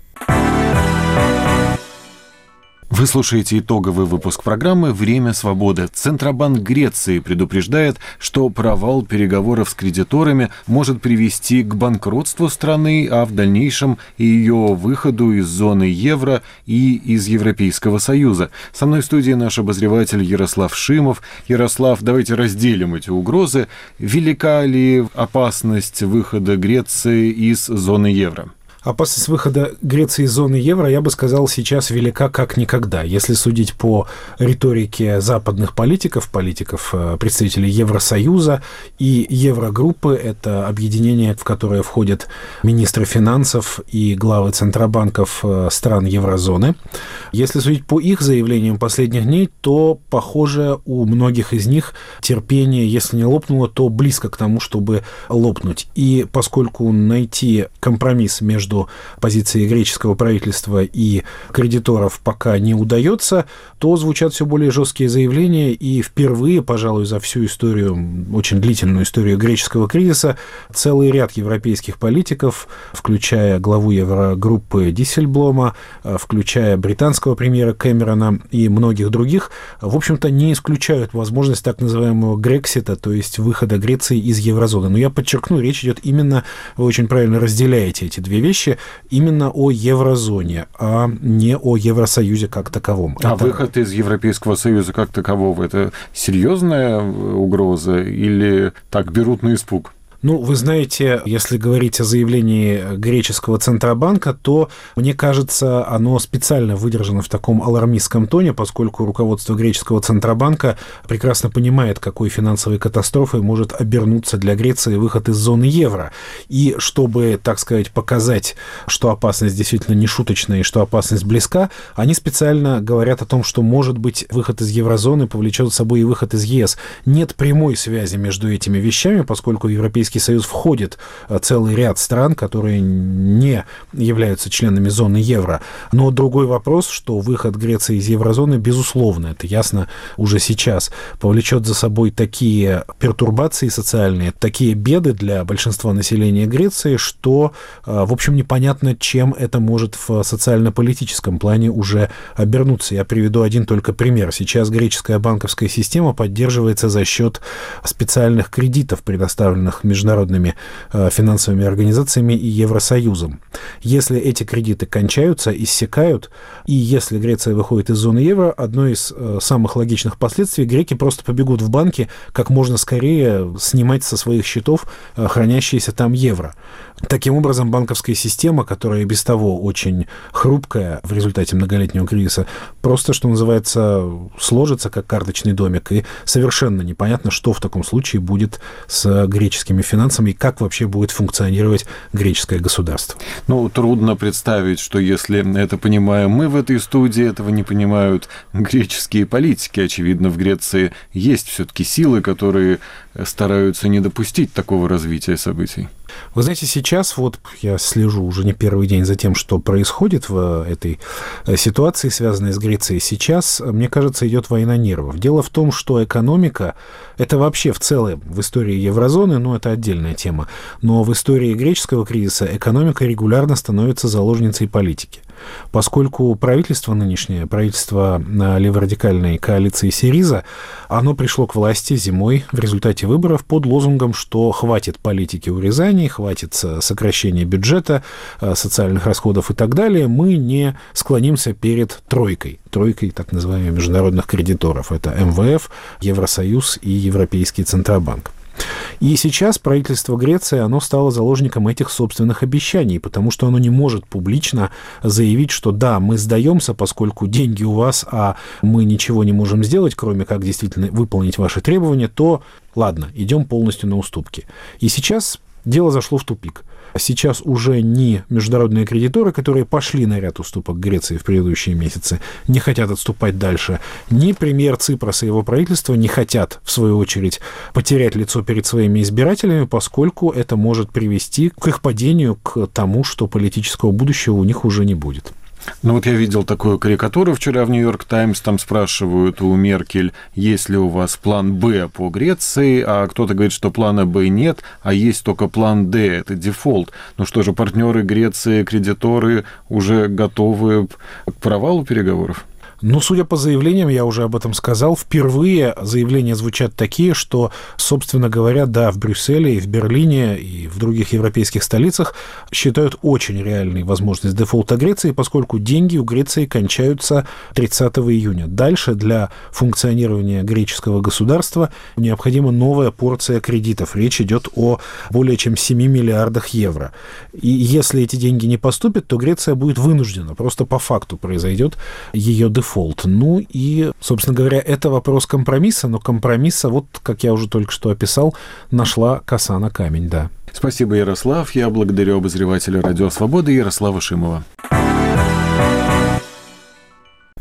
Вы слушаете итоговый выпуск программы «Время свободы». Центробанк Греции предупреждает, что провал переговоров с кредиторами может привести к банкротству страны, а в дальнейшем и ее выходу из зоны евро и из Европейского Союза. Со мной в студии наш обозреватель Ярослав Шимов. Ярослав, давайте разделим эти угрозы. Велика ли опасность выхода Греции из зоны евро? Опасность выхода Греции из зоны евро, я бы сказал, сейчас велика как никогда. Если судить по риторике западных политиков, политиков, представителей Евросоюза и Еврогруппы, это объединение, в которое входят министры финансов и главы центробанков стран еврозоны. Если судить по их заявлениям последних дней, то, похоже, у многих из них терпение, если не лопнуло, то близко к тому, чтобы лопнуть. И поскольку найти компромисс между между позицией греческого правительства и кредиторов пока не удается, то звучат все более жесткие заявления, и впервые, пожалуй, за всю историю, очень длительную историю греческого кризиса, целый ряд европейских политиков, включая главу Еврогруппы Диссельблома, включая британского премьера Кэмерона и многих других, в общем-то, не исключают возможность так называемого Грексита, то есть выхода Греции из еврозоны. Но я подчеркну, речь идет именно, вы очень правильно разделяете эти две вещи, именно о еврозоне, а не о Евросоюзе как таковом. А это... выход из Европейского Союза как такового – это серьезная угроза или так берут на испуг? Ну, вы знаете, если говорить о заявлении греческого Центробанка, то, мне кажется, оно специально выдержано в таком алармистском тоне, поскольку руководство греческого Центробанка прекрасно понимает, какой финансовой катастрофой может обернуться для Греции выход из зоны евро. И чтобы, так сказать, показать, что опасность действительно не шуточная и что опасность близка, они специально говорят о том, что, может быть, выход из еврозоны повлечет за собой и выход из ЕС. Нет прямой связи между этими вещами, поскольку Европейский Союз входит целый ряд стран, которые не являются членами зоны евро. Но другой вопрос, что выход Греции из еврозоны, безусловно, это ясно уже сейчас, повлечет за собой такие пертурбации социальные, такие беды для большинства населения Греции, что, в общем, непонятно, чем это может в социально-политическом плане уже обернуться. Я приведу один только пример. Сейчас греческая банковская система поддерживается за счет специальных кредитов, предоставленных между международными финансовыми организациями и Евросоюзом. Если эти кредиты кончаются, иссякают, и если Греция выходит из зоны евро, одно из самых логичных последствий — греки просто побегут в банки как можно скорее снимать со своих счетов хранящиеся там евро. Таким образом, банковская система, которая и без того очень хрупкая в результате многолетнего кризиса, просто, что называется, сложится как карточный домик, и совершенно непонятно, что в таком случае будет с греческими финансами и как вообще будет функционировать греческое государство. Ну, трудно представить, что если это понимаем мы в этой студии, этого не понимают греческие политики. Очевидно, в Греции есть все-таки силы, которые стараются не допустить такого развития событий. Вы знаете, сейчас вот я слежу уже не первый день за тем, что происходит в этой ситуации, связанной с Грецией. Сейчас, мне кажется, идет война нервов. Дело в том, что экономика — это вообще в целом в истории еврозоны, ну, это отдельная тема, но в истории греческого кризиса экономика регулярно становится заложницей политики. Поскольку правительство нынешнее, правительство леворадикальной коалиции Сириза, оно пришло к власти зимой в результате выборов под лозунгом, что хватит политики урезаний, хватит сокращения бюджета, социальных расходов и так далее, мы не склонимся перед тройкой, тройкой так называемых международных кредиторов. Это эм вэ эф, Евросоюз и Европейский Центробанк. И сейчас правительство Греции, оно стало заложником этих собственных обещаний, потому что оно не может публично заявить, что да, мы сдаемся, поскольку деньги у вас, а мы ничего не можем сделать, кроме как действительно выполнить ваши требования, то ладно, идем полностью на уступки. И сейчас дело зашло в тупик. Сейчас уже ни международные кредиторы, которые пошли на ряд уступок Греции в предыдущие месяцы, не хотят отступать дальше, ни премьер Ципрос и его правительство не хотят, в свою очередь, потерять лицо перед своими избирателями, поскольку это может привести к их падению, к тому, что политического будущего у них уже не будет. Ну вот я видел такую карикатуру вчера в «Нью-Йорк Таймс», там спрашивают у Меркель, есть ли у вас план «Б» по Греции, а кто-то говорит, что плана «Б» нет, а есть только план «Д», это дефолт. Ну что же, партнеры Греции, кредиторы уже готовы к провалу переговоров? Ну, судя по заявлениям, я уже об этом сказал, впервые заявления звучат такие, что, собственно говоря, да, в Брюсселе и в Берлине и в других европейских столицах считают очень реальной возможность дефолта Греции, поскольку деньги у Греции кончаются тридцатого июня. Дальше для функционирования греческого государства необходима новая порция кредитов. Речь идет о более чем семи миллиардах евро. И если эти деньги не поступят, то Греция будет вынуждена, просто по факту произойдет ее дефолт. Ну и, собственно говоря, это вопрос компромисса, но компромисса, вот, как я уже только что описал, нашла коса на камень, да. Спасибо, Ярослав. Я благодарю обозревателя «Радио Свобода» Ярослава Шимова.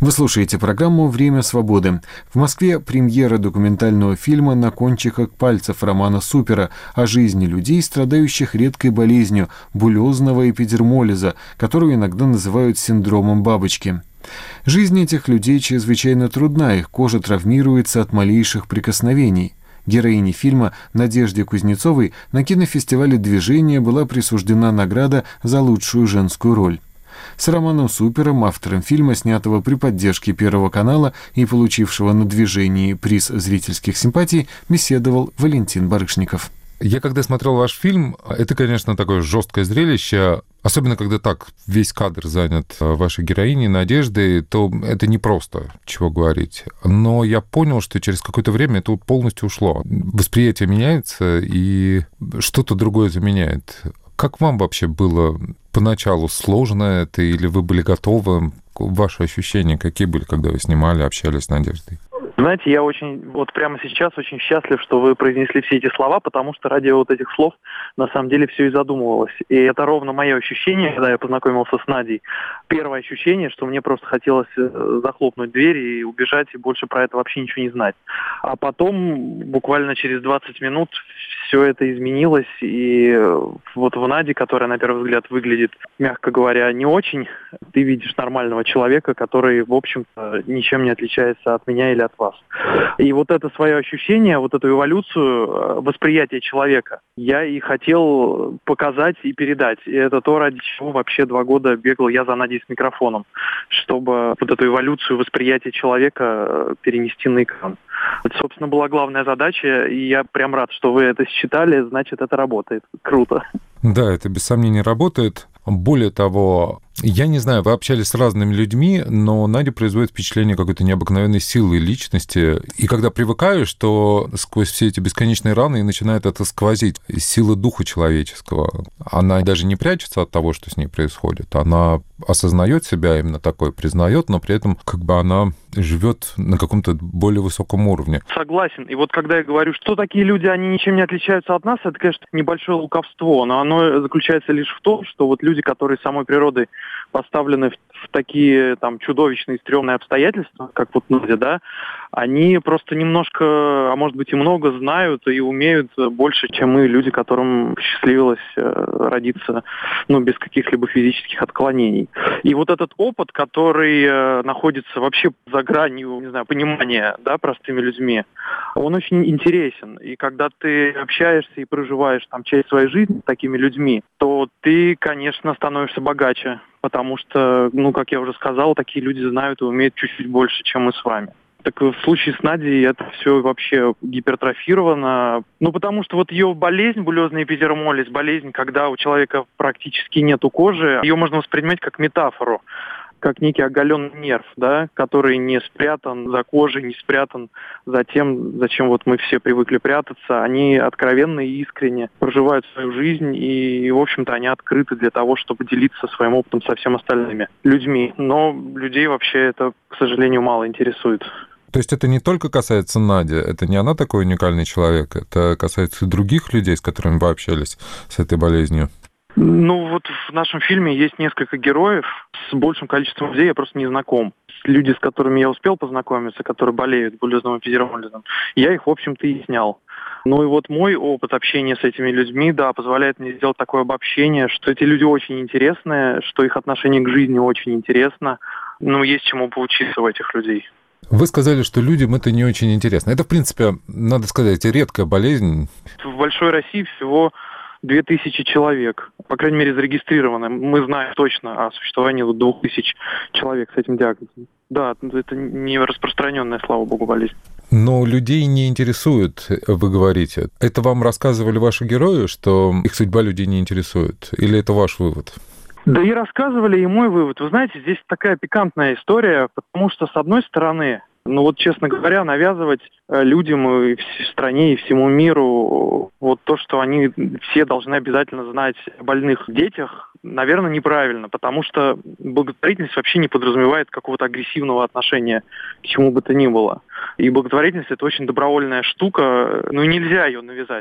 Вы слушаете программу «Время свободы». В Москве премьера документального фильма «На кончиках пальцев» Романа Супера о жизни людей, страдающих редкой болезнью буллезного эпидермолиза, которую иногда называют синдромом бабочки. Жизнь этих людей чрезвычайно трудна, их кожа травмируется от малейших прикосновений. Героине фильма Надежде Кузнецовой на кинофестивале «Движение» была присуждена награда за лучшую женскую роль. С Романом Супером, автором фильма, снятого при поддержке Первого канала и получившего на «Движении» приз зрительских симпатий, беседовал Валентин Барышников. Я когда смотрел ваш фильм, это, конечно, такое жесткое зрелище, особенно когда так весь кадр занят вашей героиней Надеждой, то это не просто, чего говорить. Но я понял, что через какое-то время это полностью ушло. Восприятие меняется, и что-то другое заменяет. Как вам вообще было поначалу, сложно это, или вы были готовы? Ваши ощущения какие были, когда вы снимали, общались с Надеждой? Знаете, я очень, вот прямо сейчас очень счастлив, что вы произнесли все эти слова, потому что ради вот этих слов на самом деле все и задумывалось. И это ровно мое ощущение, когда я познакомился с Надей. Первое ощущение, что мне просто хотелось захлопнуть дверь и убежать, и больше про это вообще ничего не знать. А потом, буквально через двадцать минут, все это изменилось, и вот в Наде, которая на первый взгляд выглядит, мягко говоря, не очень, ты видишь нормального человека, который, в общем-то, ничем не отличается от меня или от вас. И вот это свое ощущение, вот эту эволюцию восприятия человека я и хотел показать и передать. И это то, ради чего вообще два года бегал я за Надей с микрофоном, чтобы вот эту эволюцию восприятия человека перенести на экран. Это, собственно, была главная задача, и я прям рад, что вы это считали, значит, это работает. Круто. Да, это без сомнения работает. Более того, я не знаю, вы общались с разными людьми, но Надя производит впечатление какой-то необыкновенной силы личности. И когда привыкаешь, то сквозь все эти бесконечные раны и начинает это сквозить. Сила духа человеческого. Она даже не прячется от того, что с ней происходит. Она осознает себя именно такой, признает, но при этом как бы она живет на каком-то более высоком уровне. Согласен. И вот когда я говорю, что такие люди, они ничем не отличаются от нас, это, конечно, небольшое лукавство, но оно заключается лишь в том, что вот люди, которые самой природой поставлены в, в такие там чудовищные, стрёмные обстоятельства, как вот Надя, да, они просто немножко, а может быть и много знают и умеют больше, чем мы, люди, которым посчастливилось э, родиться, ну, без каких-либо физических отклонений. И вот этот опыт, который э, находится вообще за гранью, не знаю, понимания, да, простыми людьми, он очень интересен. И когда ты общаешься и проживаешь там часть своей жизни с такими людьми, то ты, конечно, становишься богаче, потому что, ну, как я уже сказал, такие люди знают и умеют чуть-чуть больше, чем мы с вами. Так в случае с Надей это все вообще гипертрофировано. Ну, потому что вот ее болезнь, буллезный эпидермолиз, болезнь, когда у человека практически нету кожи, ее можно воспринимать как метафору, как некий оголенный нерв, да, который не спрятан за кожей, не спрятан за тем, зачем вот мы все привыкли прятаться. Они откровенно и искренне проживают свою жизнь, и, в общем-то, они открыты для того, чтобы делиться своим опытом со всеми остальными людьми. Но людей вообще это, к сожалению, мало интересует. То есть это не только касается Нади, это не она такой уникальный человек, это касается и других людей, с которыми вы общались с этой болезнью? Ну, вот в нашем фильме есть несколько героев. С большим количеством людей я просто не знаком. Люди, с которыми я успел познакомиться, которые болеют буллезным эпидермолизом, я их, в общем-то, и снял. Ну и вот мой опыт общения с этими людьми, да, позволяет мне сделать такое обобщение, что эти люди очень интересные, что их отношение к жизни очень интересно. Ну, есть чему поучиться у этих людей. Вы сказали, что людям это не очень интересно. Это, в принципе, надо сказать, редкая болезнь. В большой России всего две тысячи человек, по крайней мере, зарегистрированы. Мы знаем точно о существовании двух тысяч человек с этим диагнозом. Да, это не распространенная, слава богу, болезнь. Но людей не интересует, вы говорите. Это вам рассказывали ваши герои, что их судьба людей не интересует? Или это ваш вывод? Да и рассказывали, и мой вывод. Вы знаете, здесь такая пикантная история, потому что, с одной стороны, ну вот, честно говоря, навязывать людям и в стране, и всему миру вот то, что они все должны обязательно знать о больных детях, наверное, неправильно, потому что благотворительность вообще не подразумевает какого-то агрессивного отношения к чему бы то ни было. И благотворительность – это очень добровольная штука, ну и нельзя ее навязать.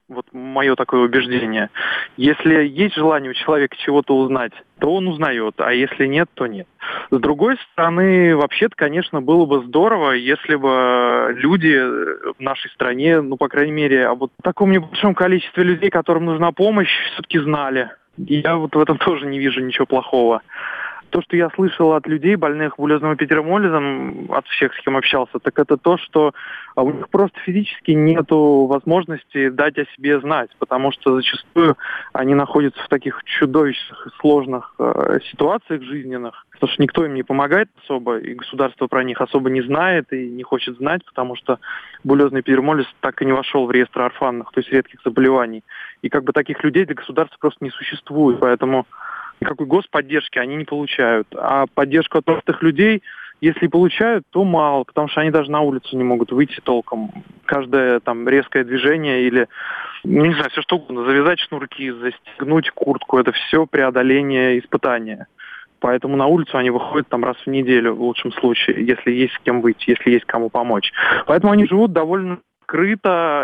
Вот мое такое убеждение. Если есть желание у человека чего-то узнать, то он узнает, а если нет, то нет. С другой стороны, вообще-то, конечно, было бы здорово, если бы люди в нашей стране, ну, по крайней мере, о вот таком небольшом количестве людей, которым нужна помощь, все-таки знали. И я вот в этом тоже не вижу ничего плохого. То, что я слышал от людей, больных булезным эпидермолизом, от всех, с кем общался, так это то, что у них просто физически нету возможности дать о себе знать, потому что зачастую они находятся в таких чудовищных и сложных э, ситуациях жизненных, потому что никто им не помогает особо, и государство про них особо не знает и не хочет знать, потому что булезный эпидермолиз так и не вошел в реестр орфанных, то есть редких заболеваний. И как бы таких людей для государства просто не существует, поэтому никакой господдержки они не получают. А поддержку от простых людей, если получают, то мало, потому что они даже на улицу не могут выйти толком. Каждое там резкое движение или, ну, не знаю, все что угодно, завязать шнурки, застегнуть куртку, это все преодоление испытания. Поэтому на улицу они выходят там раз в неделю, в лучшем случае, если есть с кем выйти, если есть кому помочь. Поэтому они живут довольно скрыто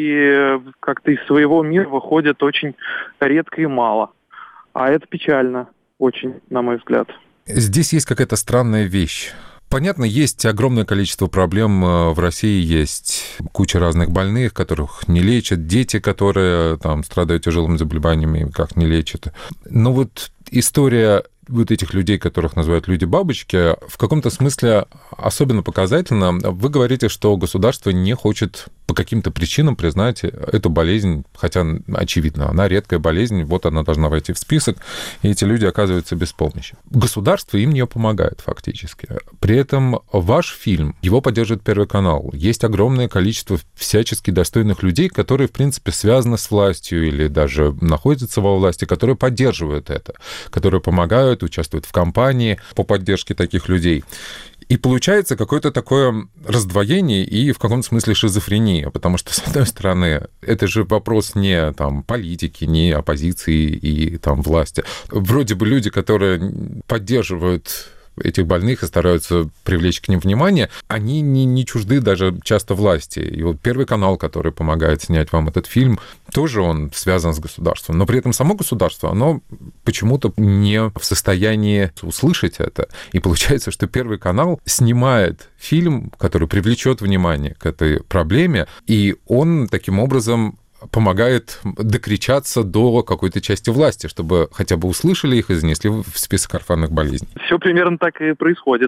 и как-то из своего мира выходят очень редко и мало. А это печально, очень, на мой взгляд. Здесь есть какая-то странная вещь. Понятно, есть огромное количество проблем в России, есть куча разных больных, которых не лечат, дети, которые там страдают тяжелыми заболеваниями, как не лечат. Но вот история вот этих людей, которых называют люди-бабочки, в каком-то смысле особенно показательно. Вы говорите, что государство не хочет по каким-то причинам признать эту болезнь, хотя, очевидно, она редкая болезнь, вот она должна войти в список, и эти люди оказываются без помощи. Государство им не помогает фактически. При этом ваш фильм, его поддерживает Первый канал. Есть огромное количество всячески достойных людей, которые, в принципе, связаны с властью или даже находятся во власти, которые поддерживают это, которые помогают, участвуют в кампании по поддержке таких людей. И получается какое-то такое раздвоение и в каком-то смысле шизофрения, потому что, с одной стороны, это же вопрос не там, политики, не оппозиции и там, власти. Вроде бы люди, которые поддерживают этих больных и стараются привлечь к ним внимание, они не, не чужды даже часто власти. И вот Первый канал, который помогает снять вам этот фильм, тоже он связан с государством. Но при этом само государство, оно почему-то не в состоянии услышать это. И получается, что Первый канал снимает фильм, который привлечет внимание к этой проблеме, и он таким образом помогает докричаться до какой-то части власти, чтобы хотя бы услышали их и занесли в список орфанных болезней. Все примерно так и происходит.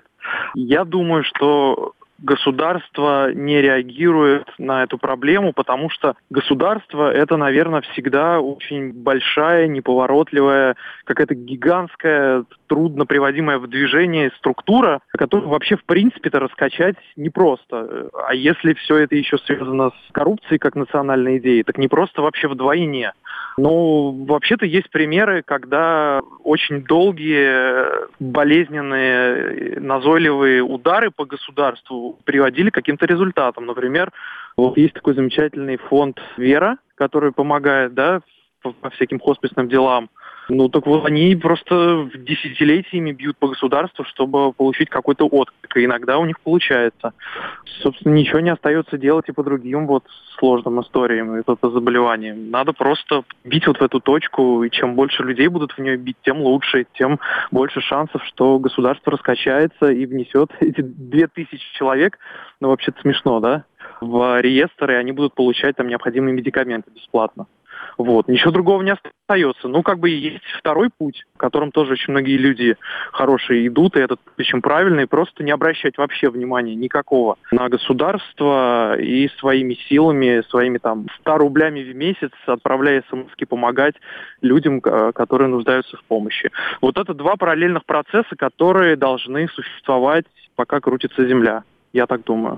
Я думаю, что государство не реагирует на эту проблему, потому что государство — это, наверное, всегда очень большая, неповоротливая, какая-то гигантская, трудно приводимая в движение структура, которую вообще в принципе-то раскачать непросто. А если все это еще связано с коррупцией как национальной идеей, так непросто вообще вдвойне. Но вообще-то есть примеры, когда очень долгие, болезненные, назойливые удары по государству приводили к каким-то результатам. Например, вот есть такой замечательный фонд «Вера», который помогает, да, по, по всяким хосписным делам. Ну, так вот, они просто десятилетиями бьют по государству, чтобы получить какой-то отклик. И иногда у них получается. Собственно, ничего не остается делать и по другим вот сложным историям и по заболеваниям. Надо просто бить вот в эту точку, и чем больше людей будут в нее бить, тем лучше, тем больше шансов, что государство раскачается и внесет эти две тысячи человек, ну, вообще-то смешно, да, в реестр, и они будут получать там необходимые медикаменты бесплатно. Вот. Ничего другого не остается. Ну, как бы есть второй путь, в котором тоже очень многие люди хорошие идут, и этот очень правильный, просто не обращать вообще внимания никакого на государство и своими силами, своими там ста рублями в месяц, отправляя смски, помогать людям, которые нуждаются в помощи. Вот это два параллельных процесса, которые должны существовать, пока крутится земля. Я так думаю.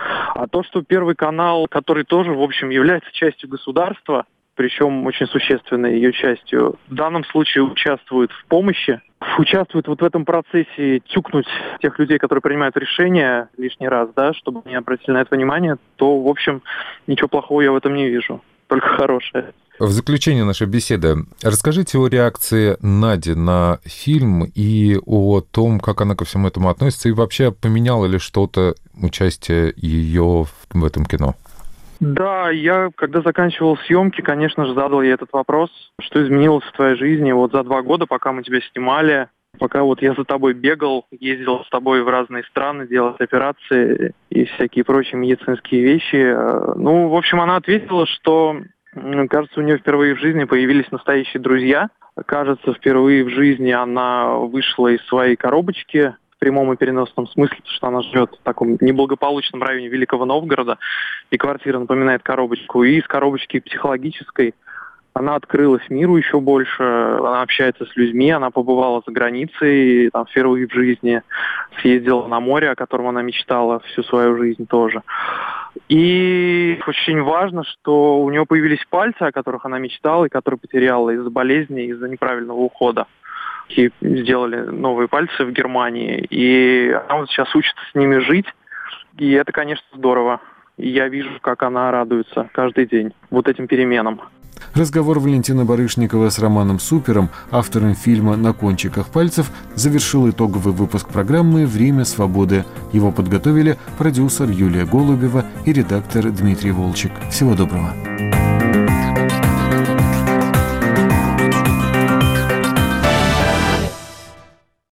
А то, что Первый канал, который тоже, в общем, является частью государства, причем очень существенной ее частью, в данном случае участвует в помощи, участвует вот в этом процессе тюкнуть тех людей, которые принимают решения лишний раз, да, чтобы они обратили на это внимание, то, в общем, ничего плохого я в этом не вижу, только хорошее. В заключение нашей беседы расскажите о реакции Нади на фильм и о том, как она ко всему этому относится, и вообще поменяло ли что-то участие ее в этом кино? Да, я, когда заканчивал съемки, конечно же, задал ей этот вопрос, что изменилось в твоей жизни вот за два года, пока мы тебя снимали, пока вот я за тобой бегал, ездил с тобой в разные страны, делал операции и всякие прочие медицинские вещи. Ну, в общем, она ответила, что, кажется, у нее впервые в жизни появились настоящие друзья. Кажется, впервые в жизни она вышла из своей коробочки, в прямом и переносном смысле, потому что она живет в таком неблагополучном районе Великого Новгорода, и квартира напоминает коробочку. И из коробочки психологической она открылась миру еще больше, она общается с людьми, она побывала за границей, там, впервые в жизни съездила на море, о котором она мечтала всю свою жизнь тоже. И очень важно, что у нее появились пальцы, о которых она мечтала, и которые потеряла из-за болезни, из-за неправильного ухода. И сделали новые пальцы в Германии, и она вот сейчас учится с ними жить, и это, конечно, здорово. И я вижу, как она радуется каждый день вот этим переменам. Разговор Валентина Барышникова с Романом Супером, автором фильма «На кончиках пальцев», завершил итоговый выпуск программы «Время свободы». Его подготовили продюсер Юлия Голубева и редактор Дмитрий Волчек. Всего доброго.